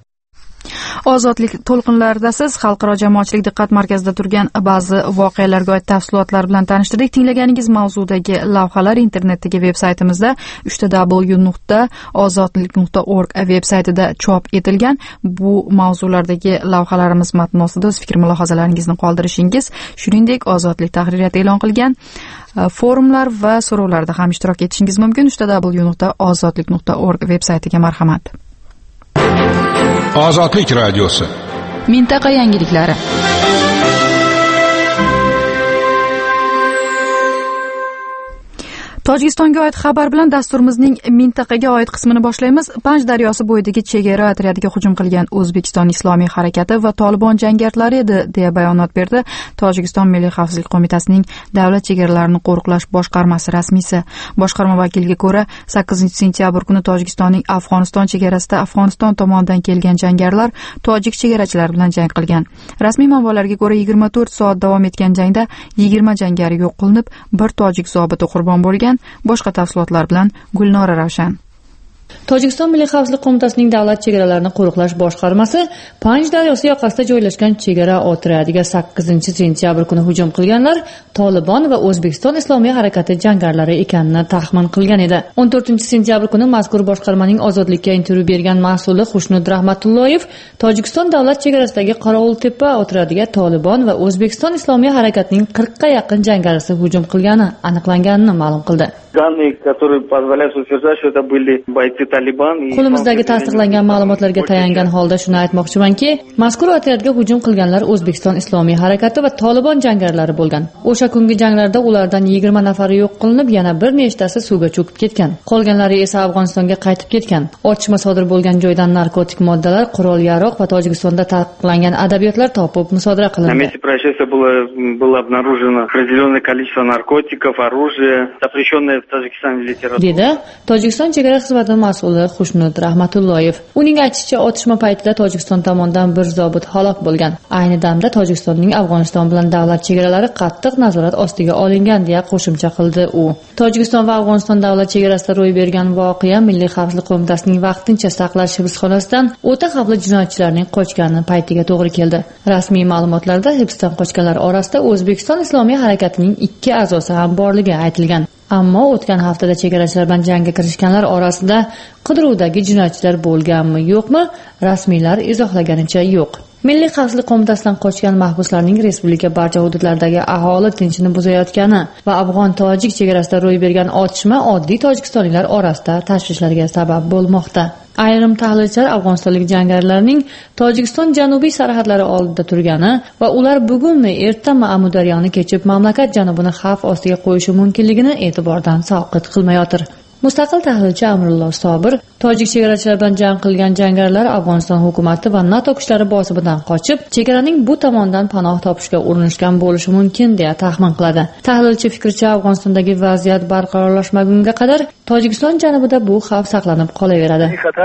Ozodlik to'lqinlarida siz xalqaro jamoatchilik diqqat markazida turgan ba'zi voqealarga oid tafsilotlar bilan tanishtirdik. Tinglaganingiz mavzudagi lavhalar internetdagi veb-saytimizda uch w nuqta ozodlik nuqta org veb-saytida chop etilgan. Bu mavzulardagi lavhalarimiz matni ostida o'z fikr mulohazalaringizni qoldirishingiz, shuningdek ozodlik tahririyati e'lon qilgan forumlar va so'rovlarda ham ishtirok etishingiz mumkin. uch w nuqta ozodlik nuqta org veb-saytiga marhamat. Ozodlik radiosi. Mintaqa yangiliklari. Tojikistonga oid xabar bilan dasturimizning mintaqaga oid qismini boshlaymiz. Panj daryosi bo'yidagi chegara otryadiga hujum qilgan O'zbekiston Islomiy harakati va Tolibon jangarilari edi, deya bayonot berdi Tojikiston Milliy xavfsizlik qo'mitasining davlat chegaralarini qo'riqlash boshqarmasi rasmiysi. Boshqarma vakiliga ko'ra, sakkizinchi sentyabr kuni Tojikistonning Afg'oniston chegarasida Afg'oniston tomonidan kelgan jangarilar tojik chegarachilar bilan jang qilgan. Rasmiy manbalarga ko'ra, yigirma to'rt soat davom etgan jangda yigirma jangari yo'q qilinib, bir tojik zobiti qurbon bo'lgan. Boshqa tafsilotlar bilan Gulnora Ravshan. Tojikiston Milliy xavfsizlik qo'mitasining davlat chegaralarini qo'riqlash boshqarmasi Panj daryosi yoqasida joylashgan chegara otryadiga sakkizinchi sentyabr kuni hujum qilganlar Tolibon va O'zbekiston Islomiy harakati jangarilari ekanini taxmin qilgan edi. o'n to'rtinchi sentyabr kuni mazkur boshqarmaning Ozodlikka intervyu bergan mas'uli Xushnud Rahmatulloyev Tojikiston davlat chegarasidagi Qorovultepa otryadiga Tolibon va O'zbekiston Islomiy harakatining qirqqa yaqin jangarisi hujum qilgani aniqlanganini ma'lum qildi. Qo'limizdagi tasdiqlangan ma'lumotlarga tayangan holda shuni aytmoqchimanki, mazkur otryadga hujum qilganlar O'zbekiston Islomiy harakati va Tolibon jangarilari bo'lgan. O'sha kungi janglarda ulardan yigirma nafari yo'q qilinib, yana bir nechtasi suvga cho'kib ketgan. Qolganlari esa Afg'onistonga qaytib ketgan. Otishma sodir bo'lgan joydan narkotik moddalar, qurol-yarog' va Tojikistonda taqiqlangan adabiyotlar topib musodara qilindi. На месте происшествия было было обнаружено определенное количество наркотиков, оружия, запрещенное в Tojikiston literatуры. Dedi Tojikiston chegara xizmati mas'uli Xushnud Rahmatulloyev. Uning aytishicha, otishma paytida Tojikiston tomonidan bir zobit halok bo'lgan. Ayni damda Tojikistonning Afg'oniston bilan davlat chegaralari qattiq nazorat ostiga olingan, deya qo'shimcha qildi u. Tojikiston va Afg'oniston davlat chegarasida ro'y bergan voqea Milliy xavfsizlik qo'mitasining vaqtincha saqlash hibsxonasidan o'ta xavfli jinoyatchilarning qochgani paytiga to'g'ri keldi. Rasmiy ma'lumotlarda hibsdan qochganlar orasida O'zbekiston Islomiy harakatining ikki a'zosi ham borligi aytilgan. Ammo o'tgan haftada chegarachilar bilan jangga kirishganlar orasida qidiruvdagi jinoyatchilar bo'lganmi, yo'qmi, rasmiylar izohlaganicha yo'q. Milliy xavfsizlik qo'mitasidan qochgan mahbuslarning respublika barcha hududlaridagi aholi tinchini buzayotgani va afg'on-tojik chegarasida ro'y bergan otishma oddiy tojikistonliklar orasida tashvishlarga sabab bo'lmoqda. Ayrim tahlilchilar afg'onistonlik jangarilarning Tojikiston janubiy sarhadlari oldida turgani va ular bugunmi ertami Amudaryoni kechib mamlakat janubini xavf ostiga qo'yishi mumkinligini e'tibordan soqit qilmayotir. Mustaqil tahlilchi Amrullo Sobir tojik chegarachilar bilan jang qilgan jangarilar Afg'oniston hukumati va NATO kuchlari bosimidan qochib, chegaraning bu tomondan panoh topishga urinishgan bo'lishi mumkin, deya taxmin qiladi. Tahlilchi fikricha, Afg'onistondagi vaziyat barqarorlashmagunga qadar Tojikiston janubida bu xavf saqlanib qolaveradi.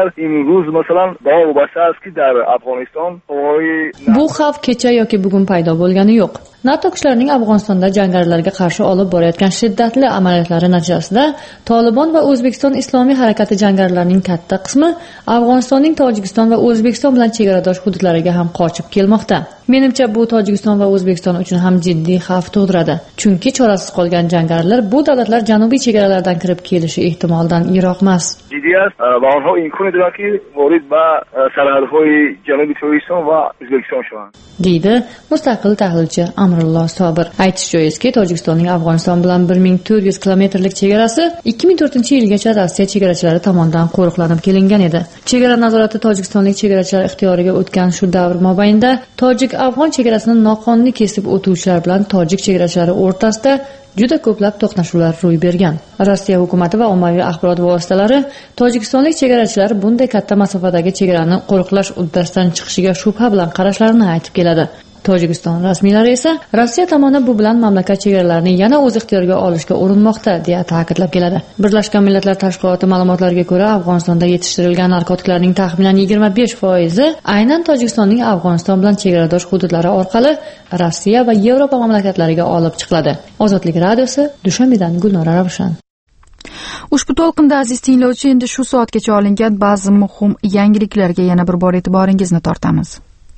Bu xavf kecha yoki bugun paydo bo'lgani yo'q. NATO kuchlarining Afg'onistonda jangarilarga qarshi olib borayotgan shiddatli amaliyotlari natijasida Tolibon va O'zbekiston Islomiy harakati jangarilarining katta qismi Afg'onistonning Tojikiston va O'zbekiston bilan chegaradosh hududlariga ham qochib kelmoqda. Menimcha, bu Tojikiston va O'zbekiston uchun ham jiddiy xavf tug'diradi. Chunki chorasiz qolgan jangarilar bu davlatlar janubiy chegaralardan kirib kelishi ehtimoldan yiroq emas. Jiddiyat va onha imkon idraki vorid ba sarhadhoy janubiy Tojikiston va O'zbekiston shon, deydi mustaqil tahlilchi Amrullo Sobir. Aytish joizki, Tojikistonning Afg'oniston bilan bir ming to'rt yuz kilometrlik chegarasi ikki ming to'rtinchi yilgacha Rossiya chegarachilari tomonidan qo'riqlanib kelingan edi. Chegara nazorati tojikistonlik chegarachilar ixtiyoriga o'tgan shu davr mobaynida tojik afg'on chegarasini noqonuniy kesib o'tuvchilar bilan tojik chegarachilari o'rtasida juda ko'plab to'qnashuvlar ro'y bergan. Rossiya hukumati va ommaviy axborot vositalari tojikistonlik chegarachilar bunday katta masofadagi chegarani qo'riqlash uddasidan chiqishiga shubha bilan qarashlarini aytib keladi. Tojikiston rasmiylari esa Rossiya tomoni bu bilan mamlakat chegaralarini yana o'z ixtiyoriga olishga urinmoqda, deya ta'kidlab keladi. Birlashgan Millatlar Tashkiloti ma'lumotlariga ko'ra, Afg'onistonda yetishtirilgan narkotiklarning taxminan yigirma besh foizi aynan Tojikistonning Afg'oniston bilan chegaradosh hududlari orqali Rossiya va Yevropa mamlakatlariga olib chiqiladi. Ozodlik radiosi, Dushanbedan Gulnora Ravshan. Ushbu to'lqinda aziz tinglovchi, endi shu soatgacha olingan ba'zi muhim yangiliklarga yana bir bor e'tiboringizni tortamiz.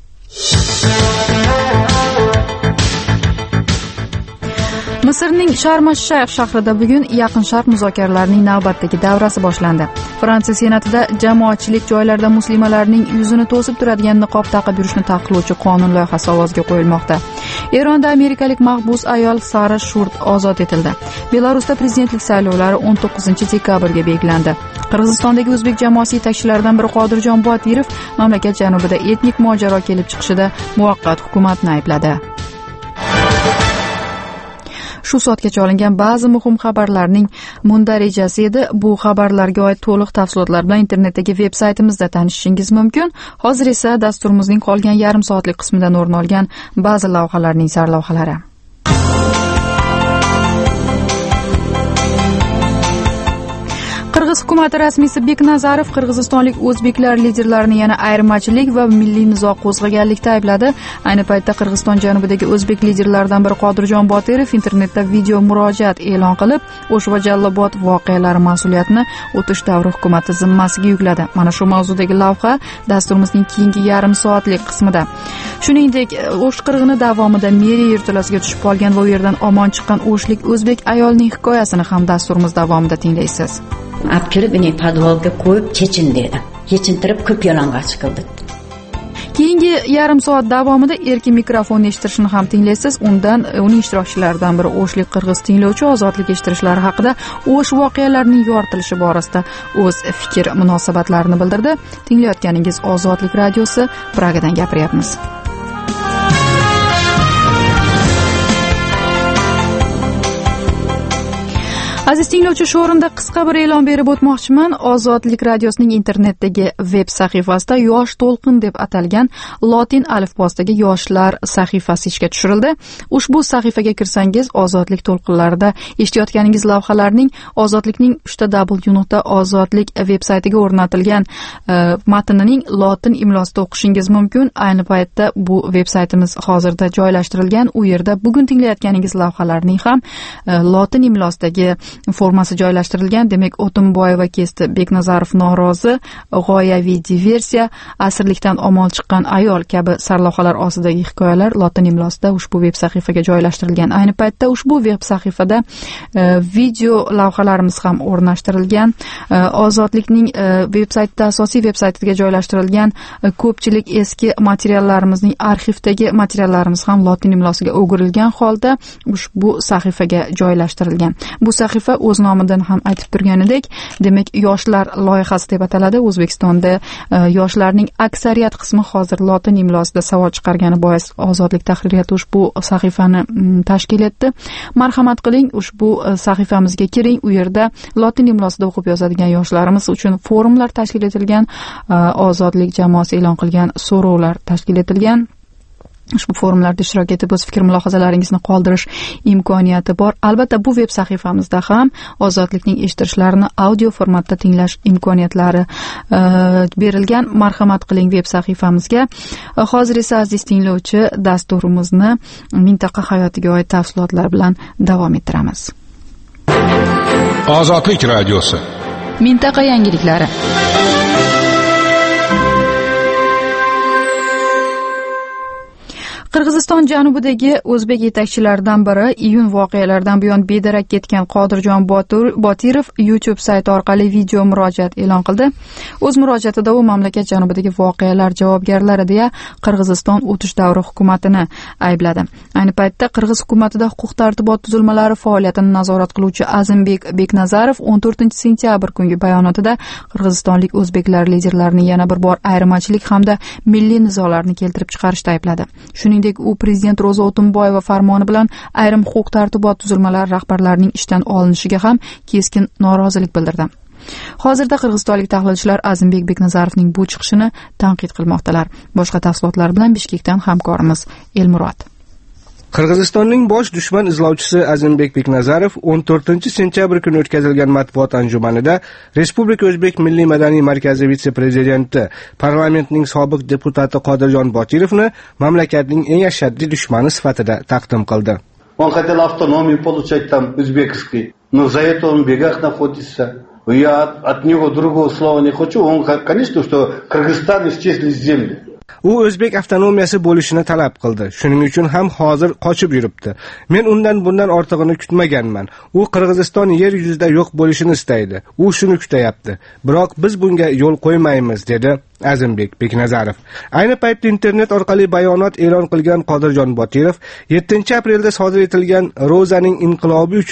Misrning Sharm-ash-Shayx shahrida bugun Yaqin Sharq muzokaralarining navbatdagi davrasi boshlandi. Fransiya senatida jamoatchilik joylarida muslimalarning yuzini to'sib turadigan niqob taqib yurishni taqiqlovchi qonun loyihasi ovozga qo'yilmoqda. Eronda amerikalik mahbus ayol Sara Shurd ozod etildi. Belarusda prezidentlik saylovlari o'n to'qqizinchi dekabrga belgilandi. Qirg'izistondagi o'zbek jamoasi yetakchilaridan biri Qodirjon Botirov mamlakat janubida etnik mojaro kelib chiqishida muvaqqat hukumatni aybladi. shu soatgacha olingan ba'zi muhim xabarlarning mundarijasi edi. Bu xabarlarga oid to'liq tafsilotlar bilan internetdagi veb-saytimizda tanishishingiz mumkin. Hozir esa dasturimizning qolgan yarim soatlik qismidan o'rin olgan ba'zi lavhalarning sarlavhalari. Qirg'iz hukumati rasmiysi Beknazarov qirg'izistonlik o'zbeklar liderlarini yana ayirmachilik va milliy nizo qo'zg'aganlikda aybladi. Ayni paytda Qirg'iziston janubidagi o'zbek liderlaridan biri Qodirjon Botirov internetda video murojaat e'lon qilib, O'sh va Jallobod voqealari mas'uliyatini o'tish davri hukumati zimmasiga yukladi. Mana shu mavzudagi lavha dasturimizning keyingi yarim soatlik qismida. Shuningdek, O'sh qirg'ini davomida meriya yurtulasiga tushib qolgan va u yerdan omon chiqqan o'shlik o'zbek ayolning hikoyasini ham dasturimiz davomida tinglaysiz. Olib kirib, uni podvalga qo'yib chechin dedi. Chechintirib ko'p yalang'och qildi. Keyingi yarim soat davomida erkin mikrofonni eshittirishni ham tinglaysiz. Undan uning ishtirokchilaridan biri o'shlik qirg'iz tinglovchi ozodlik eshittirishlari haqida o'sh voqealarining yoritilishi borasida o'z fikr munosabatlarini bildirdi. Tinglayotganingiz Ozodlik radiosi, Pragadan gapiryapmiz. Aziz tinglovchi, shu o'rinda qisqa bir e'lon berib o'tmoqchiman. Ozodlik radiosining internetdagi veb sahifasida Yosh to'lqin deb atalgan lotin alifbosidagi yoshlar sahifasi ishga tushirildi. Ushbu sahifaga kirsangiz, Ozodlik to'lqinlarida eshitayotganingiz lavhalarning Ozodlikning uchta w nuqta ozodlik veb saytiga o'rnatilgan uh, matnining lotin imlosida o'qishingiz mumkin. Ayni paytda bu veb saytimiz hozirda joylashtirilgan. U yerda bugun tinglayotganingiz lavhalarning ham uh, lotin imlosidagi formasi joylashtirilgan. Demak, O'tinboyeva kesdi, Beknazarov norozi, g'oyaviy diversiya, asrlikdan omon chiqqan ayol kabi sarlavhalar ostidagi hikoyalar lotin imlosida ushbu veb sahifaga joylashtirilgan. Ayni paytda ushbu veb sahifada e, video lavhalarimiz ham o'rnashtirilgan. E, Ozodlikning e, veb saytida, asosiy veb saytiga joylashtirilgan e, ko'pchilik eski materiallarimizning arxivdagi materiallarimiz ham lotin imlosiga o'girilgan holda ushbu sahifaga joylashtirilgan. Bu sahifa o'z nomidan ham aytib turganidek, demak, yoshlar loyihasi deb ataladi. O'zbekistonda e, yoshlarning aksariyat qismi hozir lotin imlosida savol chiqargani bois Ozodlik tahririyati ushbu sahifani m, tashkil etdi. Marhamat qiling, ushbu e, sahifamizga kiring. U yerda lotin imlosida o'qib yozadigan yoshlarimiz uchun forumlar tashkil etilgan, e, Ozodlik jamoasi e'lon qilgan so'rovlar tashkil etilgan. Ushbu forumlarda ishtirok etib o'z fikr mulohazalaringizni qoldirish imkoniyati bor. Albatta, bu veb sahifamizda ham Ozodlikning eshittirishlarini audio formatda tinglash imkoniyatlari e, berilgan. Marhamat qiling veb sahifamizga. E, hozir esa aziz tinglovchi, dasturimizni mintaqa hayotiga oid tafsilotlar bilan davom ettiramiz. Ozodlik radiosi. Mintaqa yangiliklari. Qirg'iziston janubidagi o'zbek yetakchilaridan biri iyun voqealaridan buyon bedarak ketgan Qodirjon Botirov YouTube sayti orqali video murojaat e'lon qildi. O'z murojaatida u mamlakat janubidagi voqealar javobgarlari deya Qirg'iziston o'tish davri hukumatini aybladi. Ayni paytda Qirg'iz hukumatida huquq-tartibot tuzilmalari faoliyatini nazorat qiluvchi Azimbek Beknazarov o'n to'rtinchi sentyabr kungi bayonotida qirg'izistonlik o'zbeklar liderlarini yana bir bor ayirmachilik hamda milliy nizolarni keltirib chiqarishda aybladi. Shuningdek, u prezident Ro'za O'tinboyeva farmoni bilan ayrim huquq-tartibot tuzilmalari rahbarlarining ishdan olinishiga ham keskin norozilik bildirdi. Hozirda qirg'izistonlik tahlilchilar Azimbek Beknazarovning bu chiqishini tanqid qilmoqdalar. Boshqa tafsilotlar bilan Bishkekdan hamkorimiz Elmurod. Qirg'izistonning bosh dushman izlovchisi Azimbek Beknazarov o'n to'rtinchi sentyabr kuni o'tkazilgan matbuot anjumanida Respublika O'zbek Milliy madaniy markazi vitse-prezidenti, parlamentning sobiq deputati Qodirjon Botirovni mamlakatning eng ashaddiy dushmani sifatida taqdim qildi. Он хотел автономию получать там узбекский, но за это он в бегах находится. Я от, от него другого слова не хочу. Он, конечно, что Кыргызстан исчезли с земли. U o'zbek avtonomiyasi bo'lishini talab qildi. Shuning uchun ham hozir qochib yuribdi. Men undan bundan ortig'ini kutmaganman. U Qirg'iziston yer yuzida yo'q bo'lishini istaydi. U shuni kutayapti. Biroq biz bunga yo'l qo'ymaymiz, dedi Azimbek Beknazarov. Ayni paytda internet orqali bayonot e'lon qilgan Qodirjon Botirov yettinchi aprelda sodir etilgan Ro'zaning inqilobi uchun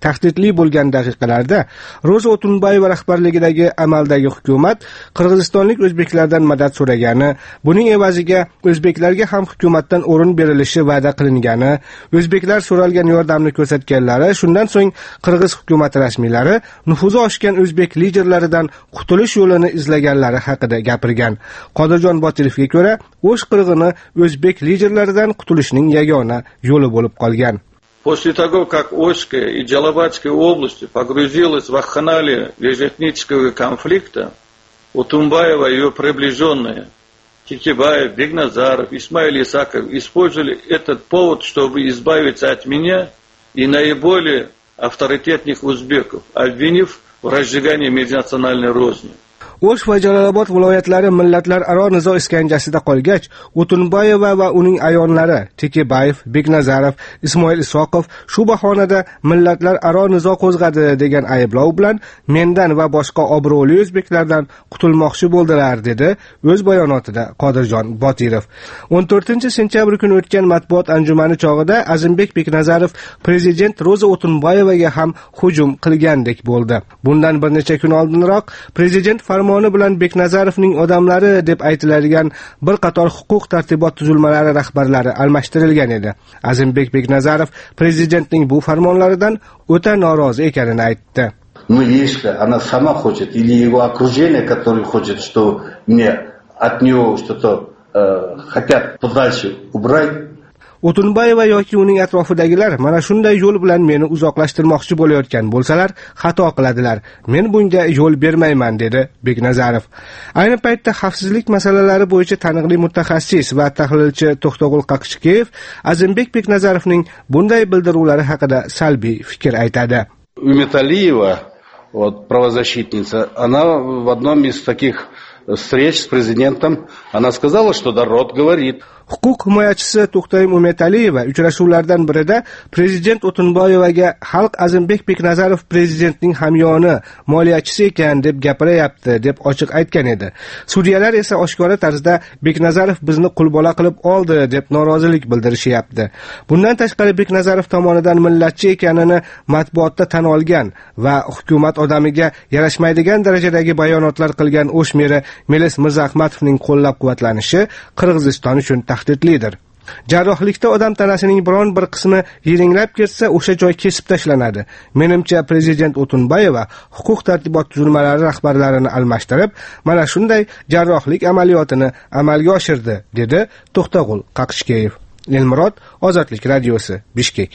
tahdidli bo'lgan daqiqalarda Roza O'tunbayeva rahbarligidagi amaldagi hukumat qirg'izistonlik o'zbeklardan madad so'ragani, buning evaziga o'zbeklarga ham hukumatdan o'rin berilishi va'da qilingani, o'zbeklar so'ralgan yordamni ko'rsatganlari, shundan so'ng qirg'iz hukumati rasmiylari nufuzi oshgan o'zbek liderlaridan qutulish yo'lini izlaganlari haqida gapirgan. Qodirjon Botirovga ko'ra, O'sh qirg'ini o'zbek liderlaridan qutulishning yagona yo'li bo'lib qolgan. После того, как Ошская и Джалабадская области погрузилась в аханалию межэтнического конфликта, Утунбаева и ее приближенные Кикибаев, Бекназаров, Исмаил Исаков использовали этот повод, чтобы избавиться от меня и наиболее авторитетных узбеков, обвинив в разжигании межнациональной розни. O'sh va Jalolobod viloyatlari millatlararo nizo iskanjasida qolgach, O'tunbayeva va uning ayonlari Tekebayev, Beknazarov, Ismoil Isoqov shu bahonada millatlararo nizo qo'zg'adi degan ayblov bilan mendan va boshqa obro'li o'zbeklardan qutulmoqchi bo'ldilar, dedi o'z bayonotida Qodirjon Botirov. o'n to'rtinchi sentyabr kuni o'tgan matbuot anjumani chog'ida Azimbek Beknazarov prezident Roza O'tunbayevaga ham hujum qilgandek bo'ldi. Bundan bir necha kun oldinroq prezident farmoni bilan Beknazarovning odamlari deb aytiladigan bir qator huquq tartibot tuzilmalari rahbarlari almashtirilgan edi. Azimbek Beknazarov prezidentning bu farmonlaridan o'ta norozi ekanini aytdi. Ну, если она сама хочет, или его окружение, которое хочет, что мне от него что-то э, хотят подальше убрать, O'tunbayeva yoki uning atrofidagilar mana shunday yo'l bilan meni uzoqlashtirmoqchi bo'layotgan bo'lsalar, xato qiladilar. Men bunga yo'l bermayman, dedi Beknazarov. Ayni paytda xavfsizlik masalalari bo'yicha taniqli mutaxassis va tahlilchi To'xtag'ul Qaqishkeyev Azimbek Beknazarovning bunday bildiruvlari haqida salbiy fikr aytadi. Umid Aliyeva, вот правозащитница, она в одном из таких встреч с президентом, она сказала, что народ говорит. Huquq himoyachisi To'xtayim Umetaliyeva uchrashuvlardan birida prezident O'tunbayevaga xalq Azimbek Beknazarov prezidentning hamyoni, moliyachisi ekan deb gapirayapti deb ochiq aytgan edi. Sudyalar esa oshkora tarzda Beknazarov bizni qulbola qilib oldi deb norozilik bildirishyapti. Bundan tashqari Beknazarov tomonidan millatchi ekanini matbuotda tan olgan va hukumat odamiga yarashmaydigan darajadagi bayonotlar qilgan O'sh meri Meles Mirzaahmadovning qo'llab-quvvatlanishi Qirg'iziston uchun tahdidlidir. Jarrohlikda odam tanasining biron bir qismi yiringlab ketsa, o'sha joy kesib tashlanadi. Menimcha prezident O'tunbayeva huquq tartibot tuzilmalari rahbarlarini almashtirib, mana shunday jarrohlik amaliyotini amalga oshirdi, dedi To'xtag'ul Qaqishkeyev. Elmurod, Ozodlik radiosi, Bishkek.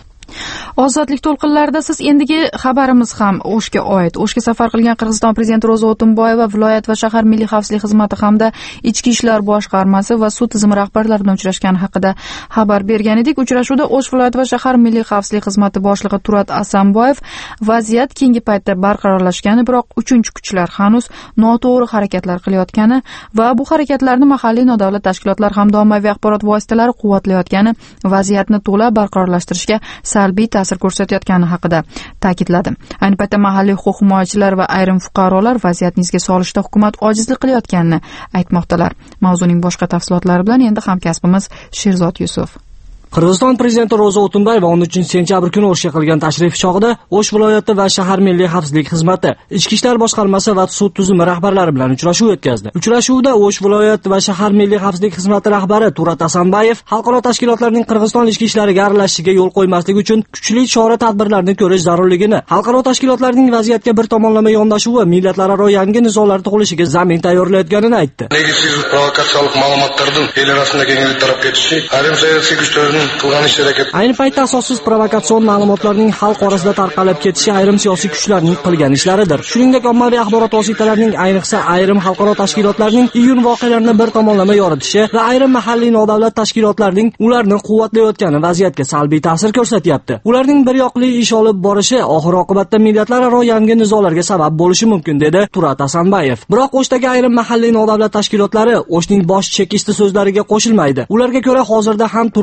Ozodlik to'lqinlarida siz endigi xabarimiz ham O'shga oid. O'shga safar qilgan Qirg'iziston prezidenti Roza O'tunbayeva viloyat va shahar milliy xavfsizlik xizmati hamda ichki ishlar boshqarmasi va sud tizimi rahbarlari bilan uchrashgani haqida xabar bergan edik. Uchrashuvda O'sh viloyat va shahar milliy xavfsizlik xizmati boshlig'i Turat Asanboyev vaziyat keyingi paytda barqarorlashgani, biroq uchinchi kuchlar hanuz noto'g'ri harakatlar qilayotgani va bu harakatlarni mahalliy nodavlat tashkilotlar hamda ommaviy axborot vositalari quvvatlayotgani vaziyatni to'la barqarorlashtirishga salbiy ta'sir ko'rsatayotgani haqida ta'kidladi. Ayni paytda mahalliy huquq himoyachilari va ayrim fuqarolar vaziyatni izga solishda hukumat ojizlik qilayotganini aytmoqdalar. Mavzuning boshqa tafsilotlari bilan endi hamkasbimiz Sherzod Yusuf. Qirg'iziston prezidenti Roza O'tunbayeva o'n uchinchi sentyabr kuni O'shga qilgan tashrif chog'ida O'sh viloyati va shahar milliy xavfsizlik xizmati, ichki ishlar boshqarmasi va sud tuzumi rahbarlari bilan uchrashuv o'tkazdi. Uchrashuvda O'sh viloyati va shahar milliy xavfsizlik xizmati rahbari Turat Asanbayev xalqaro tashkilotlarning Qirg'iziston ichki ishlariga aralashishiga yo'l qo'ymaslik uchun kuchli chora-tadbirlarni ko'rish zarurligini, xalqaro tashkilotlarning vaziyatga bir tomonlama yondashuvi millatlararo yangi nizolar tug'ilishiga zamin tayyorlayotganini aytdi. Legitsiz provokatsion ma'lumotlardan el arasida kengayib tarab ketishi, ayrim siyosiy kuchlarning ayni paytda asossiz provokatsion ma'lumotlarning xalq orasida tarqalib ketishi ayrim siyosiy kuchlarning qilgan ishlaridir. Shuningdek, ommaviy axborot vositalarining, ayniqsa ayrim xalqaro tashkilotlarning iyun voqealarini bir tomonlama yoritishi va ayrim mahalliy nodavlat tashkilotlarning ularni quvvatlayotgani vaziyatga salbiy ta'sir ko'rsatyapti. Ularning bir yoqli ish olib borishi oxir oqibatda millatlararo yangi nizolarga sabab bo'lishi mumkin, dedi Turat Asanbayev. Biroq O'shdagi ayrim mahalliy nodavlat tashkilotlari O'shning bosh chekisti so'zlariga qo'shilmaydi. Ularga ko'ra, hozirda ham turli mahalliy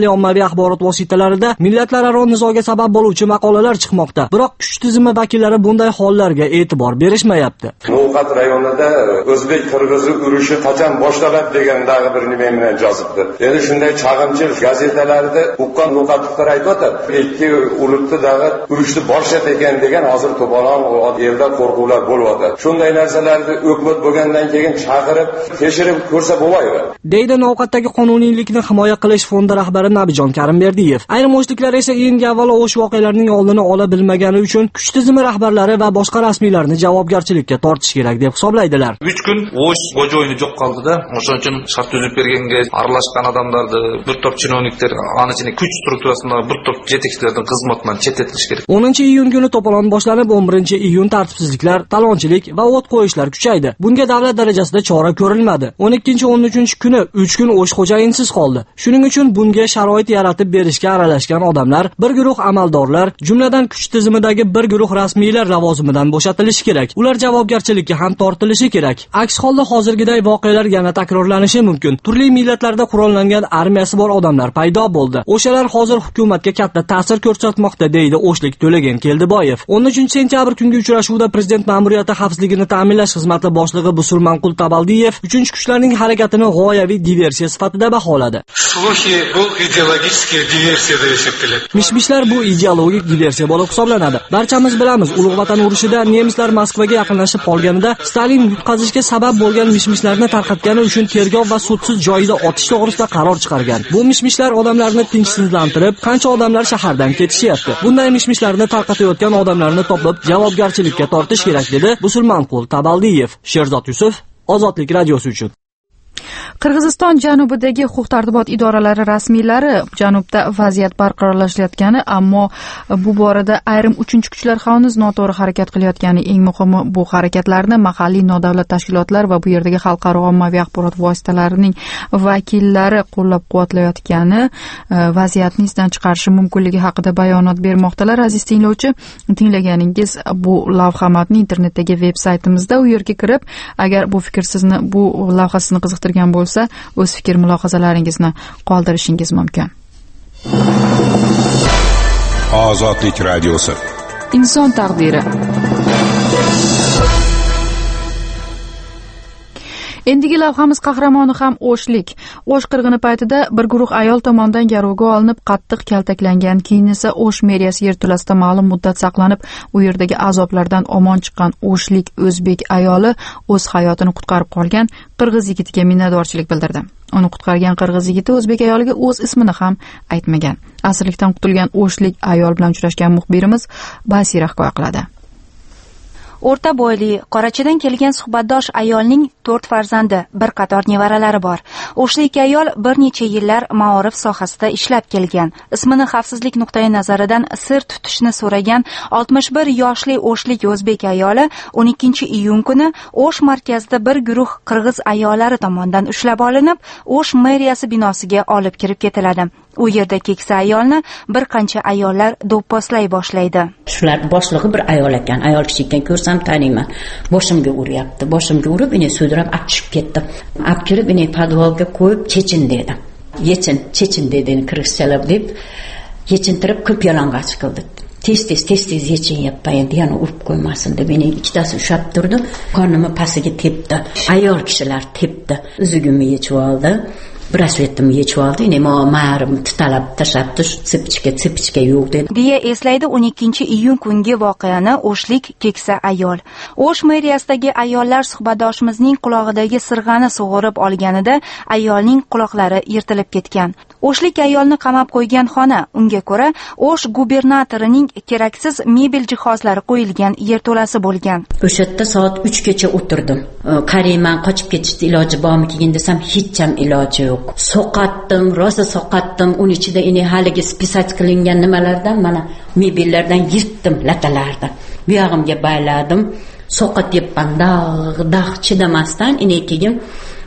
mahalliy ommaviy axborot vositalarida millatlararo nizoga sabab bo'luvchi maqolalar chiqmoqda. Biroq kuch tizimi vakillari bunday hollarga e'tibor berishmayapti. No'g'at rayonida o'zbek-qirg'iz urushi qachon boshlanadi degandagi bir nima bilan yozibdi. Endi shunday chag'imchi gazetalarida uqqan no'g'atliklar aytadi. Ikki ulutdagi urushni boshlab ekan degan hozir to'polon elda qo'rquvlar bo'lyapti. Shunday narsalarni hukumat bo'lgandan keyin chaqirib, tekshirib ko'rsa bo'lmaydi. Deydi No'g'atdagi qonuniylikni himoya qilish fondi rahbari Nabijon Karimberdiyev. Ayrim o'shliklar esa eng avvalo o'sh voqealarining oldini ola bilmagani uchun kuch tizimi rahbarlari va boshqa rasmiylarni javobgarchilikka tortish kerak deb hisoblaydilar. uch kun o'sh go'joyini yo'q qoldi-da, o'shaning uchun shart tuzib berganga aralashgan odamlarni bir top chinovniklar, anichini kuch strukturasida bir top yetakchilardan xizmatdan chet etilish kerak. o'ninchi iyun kuni to'polon boshlanib, o'n birinchi iyun tartibsizliklar, talonchilik va o't qo'yishlar kuchaydi. Bunga davlat darajasida chora ko'rilmadi. o'n ikkinchi o'n uchinchi kuni uch kun o'sh xo'jayinsiz qoldi. Shuning uchun bunga sharoit yaratib berishga aralashgan odamlar, bir guruh amaldorlar, jumladan kuch tizimidagi bir guruh rasmiylar lavozimidan bo'shatilishi kerak. Ular javobgarchilikka ham tortilishi kerak. Aks holda hozirgiday voqealar yana takrorlanishi mumkin. Turli millatlarda qurollangan armiyasi bor odamlar paydo bo'ldi. O'shalar hozir hukumatga katta ta'sir ko'rsatmoqda, deydi O'shlik To'lagan Keldiboyev. o'n uchinchi sentyabr kungi uchrashuvda prezident ma'muriyati xavfsizligini ta'minlash xizmati boshlig'i Busurmanqul Tabaldiyev uchinchi kuchlarning harakatini g'oyaviy diversiya sifatida baholadi. Слухи bu ideologik diversiya deb hisoblanadi. Mishmishlar bu ideologik diversiya bo'lib hisoblanadi. Barchamiz bilamiz, Ulug' Vatan urushida nemislar Moskvaga yaqinlashib qolganida Stalin yutqazishga sabab bo'lgan mishmishlarni tarqatgani uchun tergov va sudsiz joyida otish to'g'risida qaror chiqargan. Bu mishmishlar odamlarni tinchsizlantirib, qancha odamlar shahardan ketishyapti. Bunday mishmishlarni tarqatayotgan odamlarni topib, javobgarchilikka tortish kerak, dedi Busurmanqul Tabaldiyev. Sherzod Yusuf, Ozodlik radiosi uchun. Qirg'iziston janubidagi huquq-tartibot idoralari rasmiylari janubda vaziyat barqarorlashtirilayotgani, ammo bu borada ayrim uchinchi kuchlar hanuz noto'g'ri harakat qilayotgani, eng muhimi bu harakatlarni mahalliy nodavlat tashkilotlar va bu yerdagi xalqaro ommaviy axborot vositalarining vakillari qo'llab-quvvatlayotgani vaziyatni izdan chiqarishi mumkinligi haqida bayonot bermoqdalar. Aziz tinglovchi, tinglaganingiz bu lavha matni internetdagi veb-saytimizda. U yerga kirib, agar bu fikr sizni bu lavha sizni qiziqtirgan bo'lsa, o'z fikr mulohazalaringizni qoldirishingiz mumkin. Ozodlik radiosi. Inson taqdiri. Endigi lavhamiz qahramoni ham O'shlik. O'sh qirg'ini paytida bir guruh ayol tomonidan garovga olinib, qattiq kaltaklangan. Keyin esa O'sh meriyasi yerto'lasida ma'lum muddat saqlanib, u yerdagi azoblardan omon chiqqan O'shlik o'zbek ayoli o'z hayotini qutqarib qolgan qirg'iz yigitiga minnatdorchilik bildirdi. Uni qutqargan qirg'iz yigiti o'zbek ayoliga o'z ismini ham aytmagan. Asirlikdan qutulgan O'shlik ayol bilan uchrashgan muxbirimiz Basira hikoya qiladi. O'rta bo'yli, Qorachidan kelgan suhbatdosh ayolning to'rt farzandi, bir qator nevaralari bor. O'shlik ayol bir necha yillar ma'orif sohasida ishlab kelgan. Ismini xavfsizlik nuqtai nazaridan sir tutishni so'ragan oltmish bir yoshli O'shlik o'zbek ayoli o'n ikkinchi iyun kuni O'sh markazida bir guruh qirg'iz ayollari tomonidan ushlab olinib, O'sh meriyasi binosiga olib kirib ketiladi. U yerda keksa ayolni bir qancha ayollar do'pposlay boshlaydi. Shular boshlig'i bir ayol ekan. Ayol kichikdan ko'rsam taniyman. Boshimga uryapti. Boshimga urib, meni sudrab olib chiqib ketdi. Olib kirib, meni podvalga qo'yib, "Chechin" dedi. "Yechin, chechin" dedi qirg'izchalab deb, yechintirib qilp-yalang'och qildi. Tez-tez, tez-tez yechin yappayin, yana urib qo'ymasin deb meni ikkitasi ushab turdi. Qornimni pastiga tepdi. Ayol kishilar tepdi. Uzugimni yechib oldi. Brasletimni yechib oldi. Nima ma'rim titalab tashlabdi, sipichka, sipichka yo'q dedi. Deya eslaydi o'n ikkinchi iyun kungi voqeani O'shlik keksa ayol. O'sh meriyasidagi ayollar suhbatdoshimizning qulog'idagi sirg'ani sug'urib olganida ayolning quloqlari yirtilib ketgan. O'shlik ayolni qamab qo'ygan xona, unga ko'ra O'sh gubernatorining keraksiz mebel jihozlari qo'yilgan yerto'lasi bo'lgan. O'sha yerda soat uch gacha o'tirdim. Qarayman, qochib ketishni iloji bormi keyin desam, hech ham iloji yo'q. So'qatdim, rosa so'qatdim. Uning ichida ini haligi spisat qilingan nimalardan, mana mebellardan yirtdim, latalardan. Bu yog'imga bayladim. So'qat yeb bandag', dag' chidamasdan ini keyin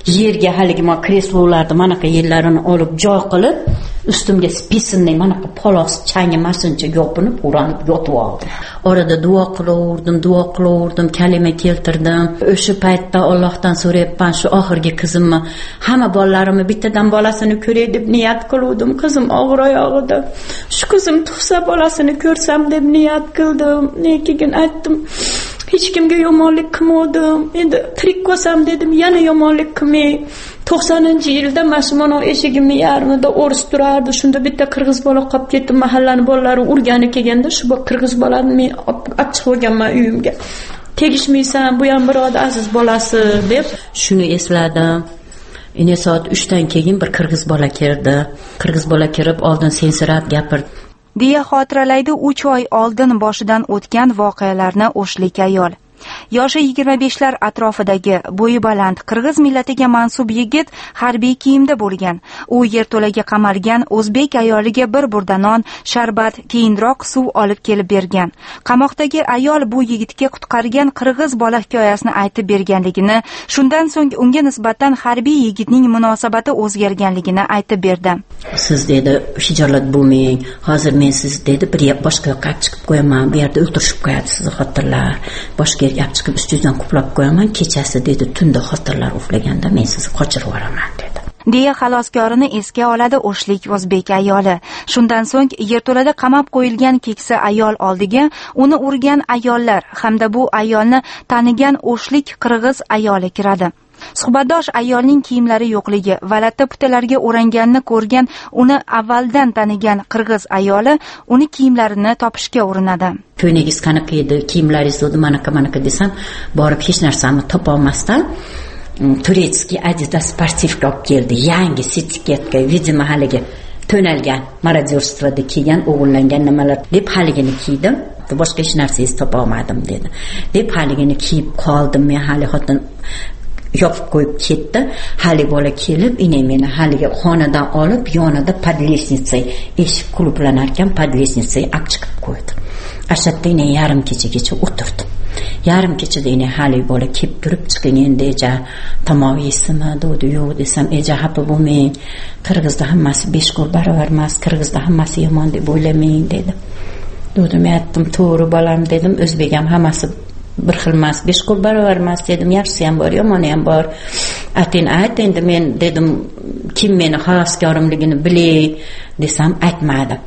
yerga haligi ma kreslolarni manaqa yerlarini olib joy qilib, ustimga spisinni manaqa polos changimasincha yopinib, o'ranib yotib oldim. Orada duo qilaverdim, duo qilaverdim, kalima keltirdim. O'sha paytda Allohdan so'rayapman, shu oxirgi qizimni, hamma bolalarimni bittadan bolasini ko'ray deb niyat qildim. Qizim og'ir oyog'ida. Shu qizim tug'sa bolasini ko'rsam deb niyat qildim. Lekin aytdim, hech kimga yomonlik qilmadim. Endi tirik qolsam dedim, yana yomonlik qilmay. to'qsoninchi yilda mana eshigimni yarmida o'ris turardi. Shunda bitta qirg'iz bola qolib ketdi, mahallani bolalari urgani kelganda shu qirg'iz bolani men olib chiqib olganman uyimga. Tegishmaysan, bu ham birodar aziz bolasi deb shuni esladim. Ine soat uchdan keyin bir qirg'iz bola kirdi. Qirg'iz bola kirib oldin sensirab gapirdi. deya xotiralaydi uch oy oldin boshidan o'tgan voqealarni o'shlik ayol. Yoshi yigirma beshlar atrofidagi bo'yi baland qirg'iz millatiga mansub yigit harbiy kiyimda bo'lgan. U yerto'laga qamalgan o'zbek ayoliga bir burda non, sharbat, keyinroq suv olib kelib bergan. Qamoqdagi ayol bu yigitga qutqargan qirg'iz bola hikoyasini aytib berganligini, shundan so'ng unga nisbatan harbiy yigitning munosabati o'zgarganligini aytib berdi. Siz dedi, hijolat bo'lmang. Hozir men siz dedi, bir boshqa yoqqa chiqib qo'yaman. Bu yerda o'ltirishib qo'yadi sizni xotirlar. Boshqa yerga chiqib ustingizdan qo'plab qo'yaman. Kechasi dedi, tunda xotirlar uxlaganda men sizni qochirib yuboraman dedi. deya xaloskorini esga oladi o'shlik o'zbek ayoli. Shundan so'ng yerto'lada qamab qo'yilgan keksa ayol oldiga uni urgan ayollar hamda bu ayolni tanigan o'shlik qirg'iz ayoli kiradi. Suhbatdosh ayolning kiyimlari yo'qligi va latta putalarga o'ranganini ko'rgan uni avvaldan tanigan qirg'iz ayoli uni kiyimlarini topishga urinadi. Ko'ylagingiz qanaqa edi, kiyimlaringiz edi, manaqa manaqa desam, borib hech narsani topa olmasdan turetskiy Adidas sportivka olib keldi. Yangi setiketka, vidima haliga to'nalgan, marodyorstvoda kiygan, o'g'irlangan nimalar deb haligini kiydim. Boshqa hech narsangiz topa olmadim dedi. Deb haligini kiyib qoldim. Men hali xotin yopib qo'yib ketdi. Hali bola kelib, ine meni haliga xonadan olib, yonida podlesnitsa, eshik qulflanar ekan, podlesnitsaga olib chiqib qo'ydi. Ashatda ine yarim kechagacha o'tirdim. Yarim kechada ine hali bola kelib turib chiqing endi eja tomoq yeysizmi dedi. Yo'q desam, eja xafa bo'lmang. Qirg'izda hammasi besh qo'l barobar emas, Qirg'izda hammasi yomon deb o'ylamang dedi. Dedim, aytdim, to'g'ri bolam dedim, o'zbek ham hammasi bir xil emas, besh qo'l barobar emas dedim, yaxshisi ham bor, yomoni ham bor. Atin ayt endi men dedim, kim meni xaloskorimligini bilay desam aytmadi.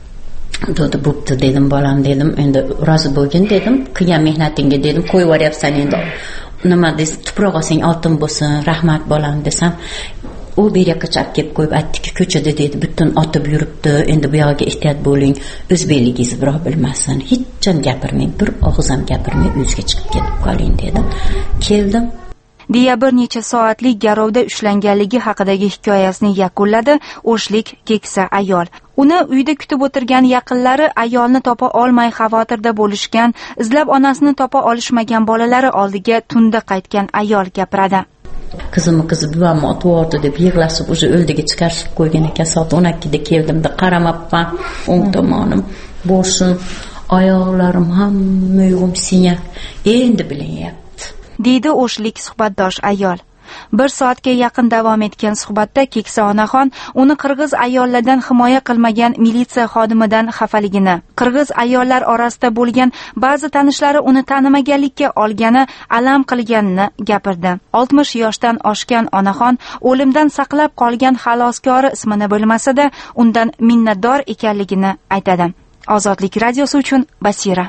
Dedi, bo'pti dedim, bolam dedim, endi rozi bo'lgin dedim, qilgan mehnatingga dedim, qo'yib yuboryapsan endi. Nima desam, tuproq olsang oltin bo'lsin, rahmat bolam desam, u beriyoqqa chap kelib qo'yib aytdiki, ko'chada dedi, butun otib yuribdi, endi bu yoqqa ehtiyot bo'ling, o'zbekligingizni birov bilmasin, hech ham gapirmang, bir og'iz ham gapirmay uyingizga chiqib ketib qoling dedi. Keldim. deya bir necha soatlik garovda ushlanganligi haqidagi hikoyasini yakunladi o'shlik keksa ayol. Uni uyda kutib o'tirgan yaqinlari ayolni topa olmay xavotirda bo'lishgan, izlab onasini topa olishmagan bolalari oldiga tunda qaytgan ayol gapiradi. Qizimni qizi buvamni otib yubordi deb yig'lashib, o'sha o'ldiga chiqarishib qo'ygan ekan. Soat o'n ikkida keldimda qaramabman. O'ng tomonim, boshim, oyoqlarim hamma yo'g'im sinyak. Endi bilinyapti, deydi o'shlik suhbatdosh ayol. Bir soatga yaqin davom etgan suhbatda keksa onaxon uni qirg'iz ayollardan himoya qilmagan militsiya xodimidan xafaligini, qirg'iz ayollar orasida bo'lgan ba'zi tanishlari uni tanimaganlikka olgani, alam qilganini gapirdi. oltmish yoshdan oshgan onaxon o'limdan saqlab qolgan xaloskori ismini bilmasa-da, undan minnatdor ekanligini aytadi. Ozodlik radiosi uchun Basira.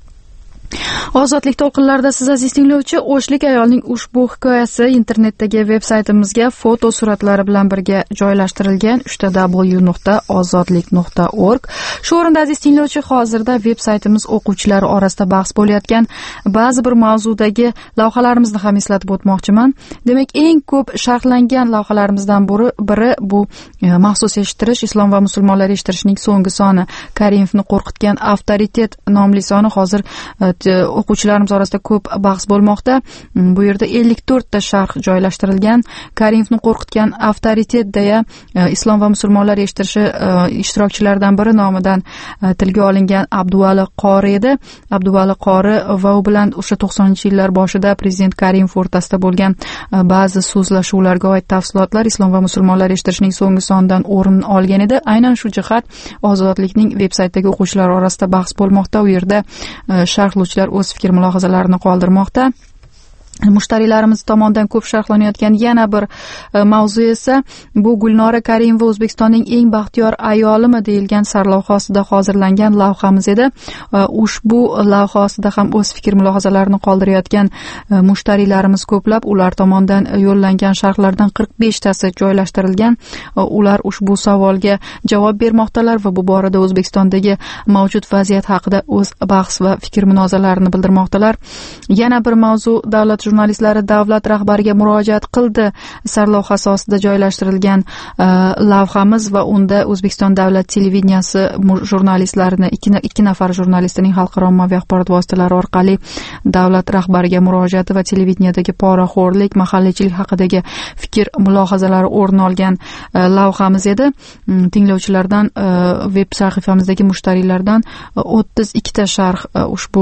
Ozodlik to'lqinlarida siz aziz tinglovchi, o'shlik ayolning ushbu hikoyasi internetdagi veb-saytimizga foto suratlari bilan birga joylashtirilgan uch w nuqta ozodlik nuqta org. Shu o'rinda aziz tinglovchi, hozirda veb-saytimiz o'quvchilari orasida bahs bo'layotgan ba'zi bir mavzudagi lavhalarimizni ham eslatib o'tmoqchiman. Demak, eng ko'p sharhlangan lavhalarimizdan biri bu maxsus eshittirish, islom va musulmonlar eshittirishning so'nggi soni, Karimovni qo'rqitgan avtoritet nomli soni hozir o'quvchilarimiz orasida ko'p bahs bo'lmoqda. Bu yerda ellik to'rtta sharh joylashtirilgan. Karimovni qo'rqitgan avtoritet deya islom va musulmonlar eshittirishi ishtirokchilaridan biri nomidan tilga olingan Abduvali Qori edi. Abduvali Qori va u bilan o'sha to'qsoninchi yillar boshida prezident Karimov o'rtasida bo'lgan ba'zi so'zlashuvlarga oid tafsilotlar islom va musulmonlar eshittirishning so'nggi sonidan o'rin olgan edi. Aynan shu jihat Ozodlikning veb-saytidagi o'quvchilar orasida bahs bo'lmoqda. U yerda sharhlovchilar o'z fikr mulohazalarini qoldirmoqda. Mushtariylarimiz tomonidan ko'p sharhlanayotgan yana bir mavzu esa bu Gulnora Karimova O'zbekistonning eng baxtiyor ayolimi deyilgan sarlavha ostida hozirlangan lavhamiz edi. Ushbu lavha ostida ham o'z fikr mulohazalarini qoldirayotgan mushtariylarimiz ko'plab. Ular tomonidan yo'llangan sharhlardan qirq beshtasi joylashtirilgan. Ular ushbu savolga javob bermoqdalar va bu borada O'zbekistondagi mavjud vaziyat haqida o'z bahs va fikr munozaralarini bildirmoqdalar. Yana bir mavzu davlat jurnalistlari davlat rahbariga murojaat qildi sarlavhasi ostida joylashtirilgan lavhamiz va unda O'zbekiston davlat televideniyasi jurnalistlarini ikki nafar jurnalistining xalqaro ommaviy axborot vositalari orqali davlat rahbariga murojaati va televideniyadagi poraxo'rlik, mahalliychilik haqidagi fikr mulohazalari o'rin olgan lavhamiz edi. Tinglovchilardan veb sahifamizdagi mushtariylardan o'ttiz ikkita sharh ushbu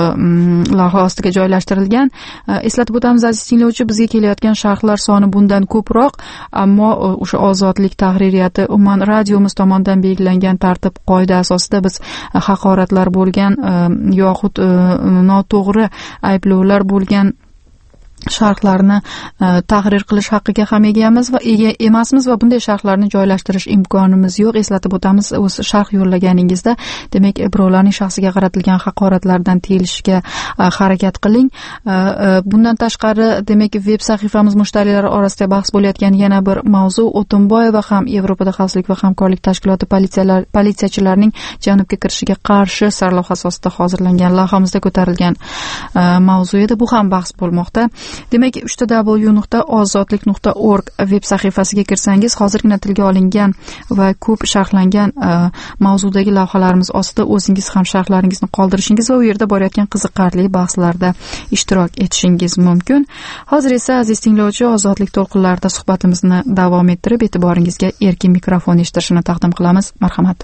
lavha ostiga joylashtirilgan. Eslatib o'tamiz aziz tinglovchi, bizga kelayotgan sharhlar soni bundan ko'proq, ammo o'sha ozodlik tahririyati umuman radiomiz tomonidan belgilangan tartib qoida asosida biz haqoratlar bo'lgan yoxud noto'g'ri ayblovlar bo'lgan sharhlarni tahrir qilish haqqiga ham egamiz va ega emasmiz va bunday sharhlarni joylashtirish imkonimiz yo'q. Eslatib o'tamiz, o'z sharh yo'llaganingizda demak birovlarning shaxsiga qaratilgan haqoratlardan tiyilishga harakat qiling. Bundan tashqari demak veb sahifamiz mushtariylari orasida bahs bo'layotgan yana bir mavzu O'tinboyeva ham Yevropada xavfsizlik va hamkorlik tashkiloti politsiyalar politsiyachilarning janubga kirishiga qarshi sarlavhasi ostida hozirlangan lavhamizda ko'tarilgan mavzu edi. Bu ham bahs bo'lmoqda. Demak, uch w nuqta ozodlik nuqta org veb sahifasiga kirsangiz, hozirgina tilga olingan va ko'p sharhlangan mavzudagi lavhalarimiz ostida o'zingiz ham sharhlaringizni qoldirishingiz va u yerda borayotgan qiziqarli bahslarda ishtirok etishingiz mumkin. Hozir esa aziz tinglovchi, ozodlik to'lqinlarida suhbatimizni davom ettirib, e'tiboringizga erkin mikrofon eshittirishni taqdim qilamiz. Marhamat.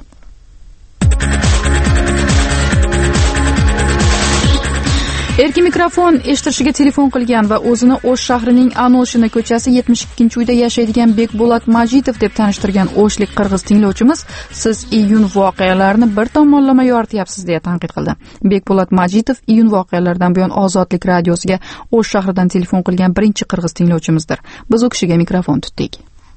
Erkin mikrofon eshittirishiga telefon qilgan va o'zini O'sh shahrining Anoshina ko'chasi yetmish ikkinchi uyda yashaydigan Bekpo'lat Majitov deb tanishtirgan o'shlik qirg'iz tinglovchimiz, siz iyun voqealarini bir tomonlama yorityapsiz deya tanqid qildi. Bekpo'lat Majitov iyun voqealaridan buyon Ozodlik radiosiga O'sh shahridan telefon qilgan birinchi qirg'iz tinglovchimizdir. Biz u kishiga mikrofon tutdik.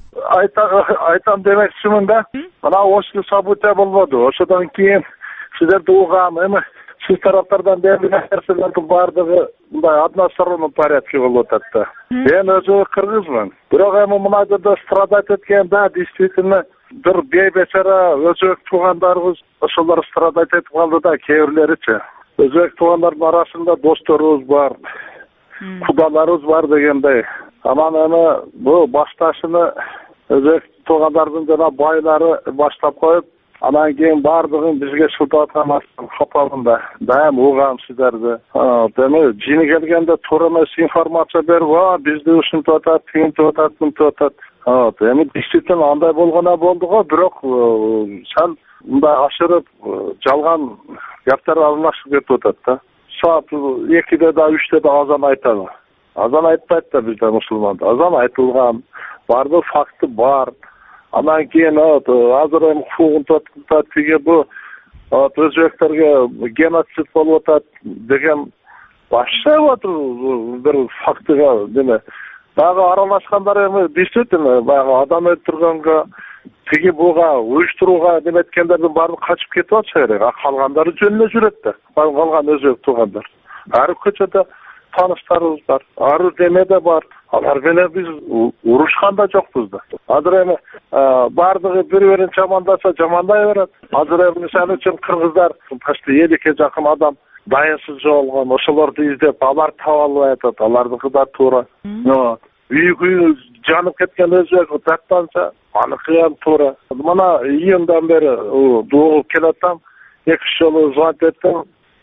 Aytam demoqchiman-da, mana O'shda sabota bo'ldi. O'shadan keyin sizlar to'g'ami siz taraflardan berilgan narsalarning bardigi bunday односторонний порядке bo'lib o'tadi. Men o'zi qirg'izman. Biroq ham mana yerda stradat etganda действительно bir bebechara o'zbek tuğanlarimiz o'shalar stradat etib qoldi-da, keyrlericha. O'zbek tuğanlarning orasida do'stlarimiz bor, xudolarimiz bor deganday. Amanani bu boshlashini o'zbek tuğanlarning jana boylari boshlab qo'yib, anan keyin bardig'in bizga sultonamasdan xapalında. Dam o'g'am sizlarni. Ha, demak, jini kelganda to'ramas informatsiya berib, "Va, bizda o'shin to'tat, keyin to'tat, kun to'tat." Ha, demak, действительно андай bo'lgana bo'ldi-ku, biroq sal bunday oshirib, jalg'on gaplar almashib ketib o'tadi-da. Soat ikkida da uchda da azon aytadi. Azon aytmaydi bizda musulmonlar. Azon aytilgan, barda fakti bor. Aman keyin hozir ham huquqni totqiga bu o'zbeklarga genotsid bo'lib o'tadi degan boshqa bir faktiga nima baga aralashganlar ham действительно baga odam o'ldirganga tegi buga uyushtiruga deb aytganlardan bari qochib ketyapti kerak. Qolganlari jo'nda yuradi. Qolgan o'zbek tuganlar. Har ko'chada tanishlarimiz bor. Har demada bor. Alar bilan biz urushganda yo'qmizda. Hozir ham bardig'i bir-birini chamandasa chamandayveradi. Hozir ham misol uchun qirg'izlar pastda ellikka yaqin odam dayinsiz jo'lgan, o'shalarni izlab xabar tavallaydi. Ularniki da to'g'ri. Uy-uy janib ketgan o'zbek tattansa, aniki ham to'g'ri. Mana iyundan beri u doğup kelatam, ikki yolu zvant etdim.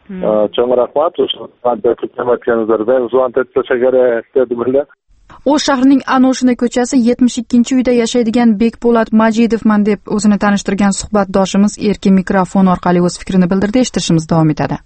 Cho'ng rahmat. O'sha kutmayotganingizda zvont etsa kerak dedi bular. O'sh shahrining Anoshina ko'chasi yetmish ikkinchi uyda yashaydigan Bekpo'lat Majidovman deb o'zini tanishtirgan suhbatdoshimiz erkin mikrofon orqali o'z fikrini bildirdi. Eshitishimiz davom etadi.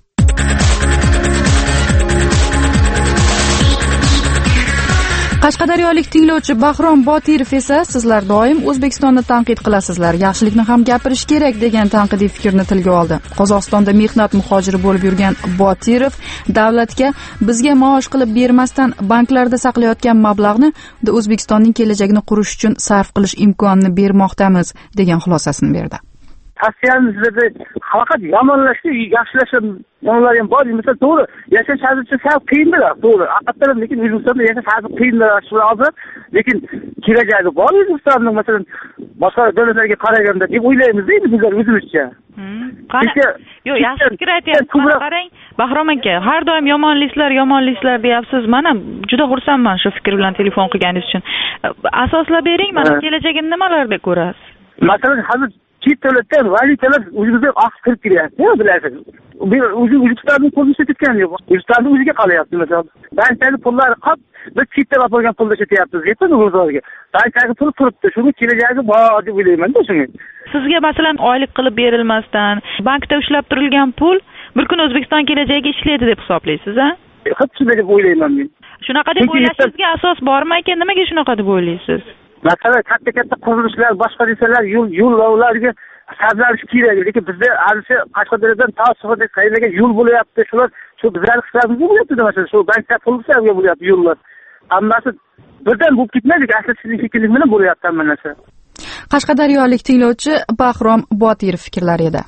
Qashqadaryolik tinglovchi Bahrom Botirov esa sizlar doim O'zbekistonni tanqid qilasizlar, yaxshilikni ham gapirish kerak degan tanqidiy fikrni tilga oldi. Qozog'istonda mehnat muhojiri bo'lib yurgan Botirov davlatga bizga maosh qilib bermasdan banklarda saqlayotgan mablag'ni O'zbekistonning kelajagini qurish uchun sarf qilish imkonini bermoqdamiz degan xulosasini berdi. Tavsiyamizda faqat yomonlashni, yaxshilashni nimalar ham bor. Masalan, to'g'ri, yashash hozircha sal qiyindir, to'g'ri. Haqiqatan lekin O'zbekistonda yashash hozir qiyindir, hozir. Lekin kelajagi bor O'zbekistonning, masalan, boshqa davlatlarga qaraganda deb o'ylaymiz deydi bizlar o'zimizcha. Qani? Yo'q, yaxshi fikr aytyapsiz. Qarang, Bahrom aka, har doim yomonliklar, yomonliklar deyapsiz. Men ham juda xursandman shu fikr bilan telefon qilganingiz uchun. Asoslab bering, mana kelajagini nimalarda ko'rasiz? Masalan, hozir chet davlatdan valyutalar o'zimizga oqib kirib kelyapti, bilasiz. O'zi O'zbekistonning qo'lini ketgan yo'q. O'zbekistonning o'ziga qolyapti, masalan. Bankdagi pullar qolib, biz chetdan olib olgan pulni ishlatyapmiz, yetadi o'zlariga. Bankdagi pul turibdi, shuni kelajagi bor deb o'ylayman-da shuni. Sizga masalan oylik qilib berilmasdan, bankda ushlab turilgan pul bir kun O'zbekiston kelajagiga ishlaydi deb hisoblaysiz-a? Xuddi shunday deb o'ylayman men. Shunaqa deb o'ylashingizga asos bormi ekan? Nimaga shunaqa deb o'ylaysiz? Masalan, katta-katta qurilishlar, boshqa desalar, yo'l yo'llarga sarflanish kerak. Lekin bizda hozircha Qashqadaryodan Toshkentga qayerga yo'l bo'lyapti. Shular shu bizlar hisobimizga bo'lyapti, masalan, shu bankda pul hisobga bo'lyapti yo'llar. Hammasi birdan bo'lib ketmaydi, asosiylik shekilli bilan bo'lyapti hamma narsa. Qashqadaryolik tinglovchi Bahrom Botirov fikrlari edi.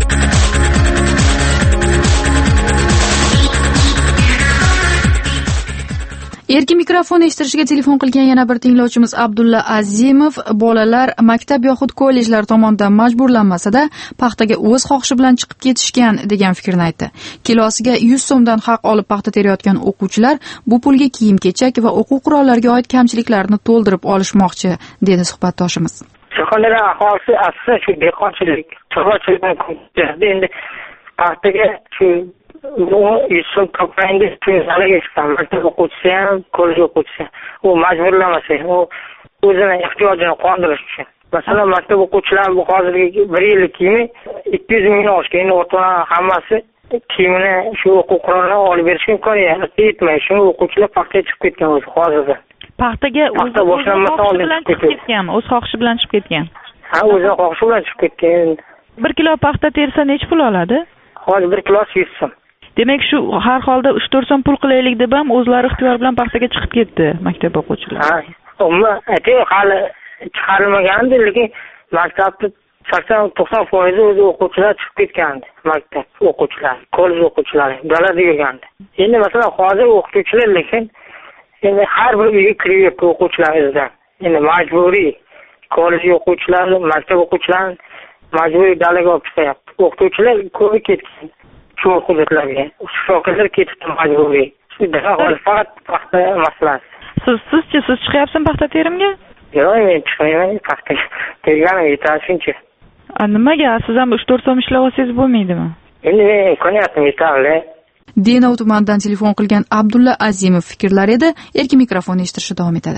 Erkin mikrofon eshitishga telefon qilgan yana bir tinglovchimiz Abdulla Azimov bolalar maktab yoxud kollejlar tomonidan majburlanmasa-da paxtaga o'z xohishi bilan chiqib ketishgan degan fikrni aytdi. Kilosiga yuz so'mdan haq olib paxta terayotgan o'quvchilar bu pulga kiyim-kechak va o'quv qurollariga oid kamchiliklarni to'ldirib olishmoqchi dedi suhbatdoshimiz. Surxondaryo aholisi aslida shu dehqonchilik, chorvachilikdan ko'paydi. Endi paxtaga shu yuz so'm topayingiz, tunalaga chiqadi. Maktab o'quvchisi ham, kollej o'quvchisi ham. U majburlamasa, u o'zini ehtiyojini qondirish uchun. Masalan, maktab o'quvchilari bu hozirgi bir yillik kiyimi ikki yuz ming oshgan. Endi ota-ona hammasi kiyimini shu o'quv qurollariga olib berish imkoniyati yetmaydi. Shuni o'quvchilar paxtaga chiqib ketgan o'zi hozirda. Paxtaga o'zi boshlanmasa oldin chiqib ketgan, o'z xohishi bilan chiqib ketgan. Ha, o'zi xohishi bilan chiqib ketgan. bir kilo paxta tersa necha pul oladi? Hozir bir kilosi yuz so'm. Demak, shu har holda uch to'rt so'm pul qilaylik deb ham o'zlari ixtiyor bilan paxtaga chiqib ketdi maktab o'quvchilari. Ha, umuman aytay, hali chiqarilmagandi, lekin maktabda sakson to'qson foiz o'zi o'quvchilar chiqib ketgandi. Maktab o'quvchilari, kollej o'quvchilari dalada yurgandi. Endi masalan, hozir o'qituvchilar lekin endi har bir uyga kirib yuribdi o'quvchilarimizdan. Endi majburiy kollej o'quvchilari, maktab o'quvchilari majburiy dalaga olib chiqyapti. O'qituvchilar ko'p ketgan. Shu hududlarga shifokorlar ketibdi majburiy. Shu daqiqada faqat paxta masalasi. Siz sizchi siz chiqyapsizmi paxta terimga? Yo'q, men chiqmayman paxta. Terganim yetadi shuncha. A nimaga? Siz ham uch to'rt so'm ishlab olsangiz bo'lmaydimi? Endi men imkoniyatim yetadi. Denov tumanidan telefon qilgan Abdulla Azimov fikrlari edi. Erkin mikrofon eshitishda davom etadi.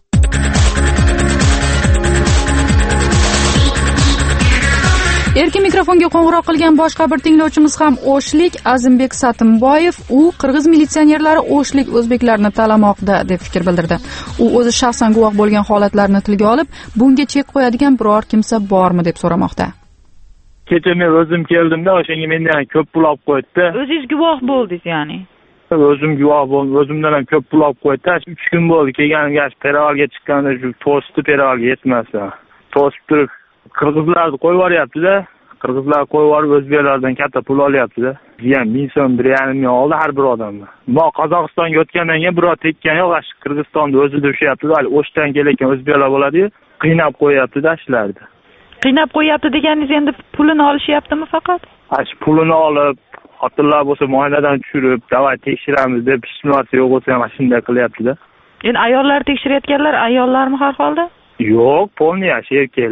Erkin mikrofonga qo'ng'iroq qilgan boshqa bir tinglovchimiz ham O'shlik Azimbek Satimboyev. U qirg'iz militsionerlari O'shlik o'zbeklarni talamoqda deb fikr bildirdi. U o'zi shaxsan guvoh bo'lgan holatlarni tilga olib, bunga chek qo'yadigan biror kimsa bormi deb so'ramoqda. Kecha men o'zim keldimda, o'shanga mendan ko'p pul olib qo'ydi. O'zingiz guvoh bo'ldingiz, ya'ni? O'zim guvoh bo'ldim. O'zimdan ham ko'p pul olib qo'ydi. uch kun bo'ldi kelganim, perevalga chiqqanda shu to'sti perevalga yetmasa. To'sib turib qirg'izlarni qo'yib yuboryapti-da. Qirg'izlar qo'yib yuborib o'zbeklardan katta pul olyapti-da. Yana ming so'm, bir yarim ming oldi har bir odamdan. Mo Qozog'istonga o'tgandan keyin biror tekkan yo'q, shu Qirg'izistonda o'zida ushlayapti-da. Hali O'shdan kelayotgan o'zbeklar bo'ladi-yu, qiynab qo'yapti-da ishlarni. Qiynab qo'yapti deganingiz endi pulini olishyaptimi faqat? Ha, shu pulini olib, xotinlar bo'lsa moynadan tushirib, davay tekshiramiz deb ishtimasi yo'q bo'lsa ham shunday qilyapti-da. Endi ayollar tekshirayotganlar ayollarmi har holda? Yo'q, polni yaxshi erkaklar.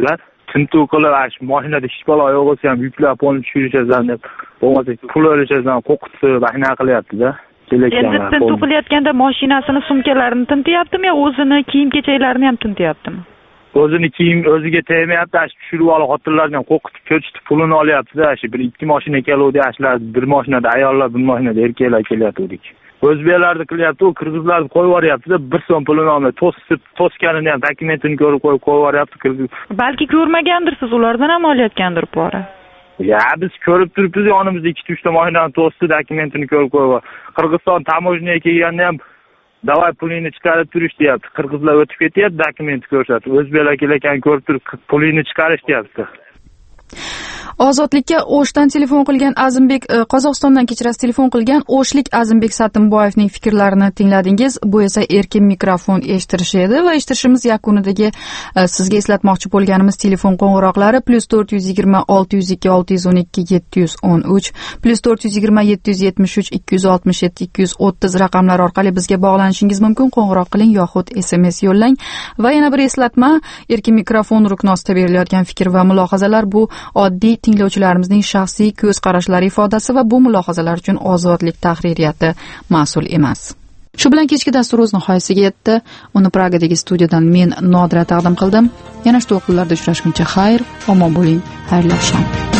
tintuv qilib mashinada hech balo yo'q bo'lsa ham yuklab olib tushirishasidan deb bo'lmasa pul olishasidan qo'rqitib ahna qilyapti-da. Endi tintuv qilayotganda mashinasini, sumkalarini tintyaptimi yo o'zini kiyim-kechaklarini ham tintyaptimi? O'zini kiyim o'ziga tegmayapti, ash tushirib olib xotinlarni ham qo'rqitib ko'chitib pulini olyapti-da. Ash bir ikki mashina keluvdi, ashlar bir mashinada ayollar, bir mashinada erkaklar kelyapti. O'zbeklarni qilyapti, u qirg'izlarni qo'yib yuboryapti-da, bir so'm pulini olmay, to'sib, to'sganini ham dokumentini ko'rib qo'yib qo'yib yuboryapti qirg'iz. Balki ko'rmagandirsiz, ulardan ham olayotgandir pora. Ya biz ko'rib turibmiz, yonimizda ikkita uchta mashinani to'sdi, dokumentini ko'rib qo'yib. Qirg'iziston tamojnaga kelganda ham davay pulingni chiqarib turish deyapti. Qirg'izlar o'tib ketyapti, dokument ko'rsatib. O'zbeklar kelayotgan ko'rib turib, pulingni chiqarish deyapti. Ozodlikka O'shdan telefon qilgan Azimbek, Qozog'istondan kechirasiz telefon qilgan O'shlik Azimbek Satimboyevning fikrlarini tingladingiz. Bu esa erkin mikrofon eshittirishi edi va eshittirishimiz yakunidagi sizga eslatmoqchi bo'lganimiz telefon qo'ng'iroqlari plus to'rt yuz yigirma olti yuz ikki olti yuz o'n ikki yetti yuz o'n uch plus to'rt yuz yigirma yetti yuz yetmish uch ikki yuz oltmish yetti ikki yuz o'ttiz raqamlari orqali bizga bog'lanishingiz mumkin. Qo'ng'iroq qiling yoxud S M S yo'llang. Va yana bir eslatma, erkin mikrofon ruknosida berilayotgan fikr va mulohazalar bu oddiy tinglovchilarimizning shaxsiy ko'z qarashlari ifodasi va bu mulohazalar uchun Ozodlik tahririyati mas'ul emas. Shu bilan kechki dastur o'z nihoyasiga yetdi. Uni Pragadagi studiyadan men Nodira taqdim qildim. Yana shu o'qillarda uchrashguncha xayr, omon bo'ling, xayrli oqshom.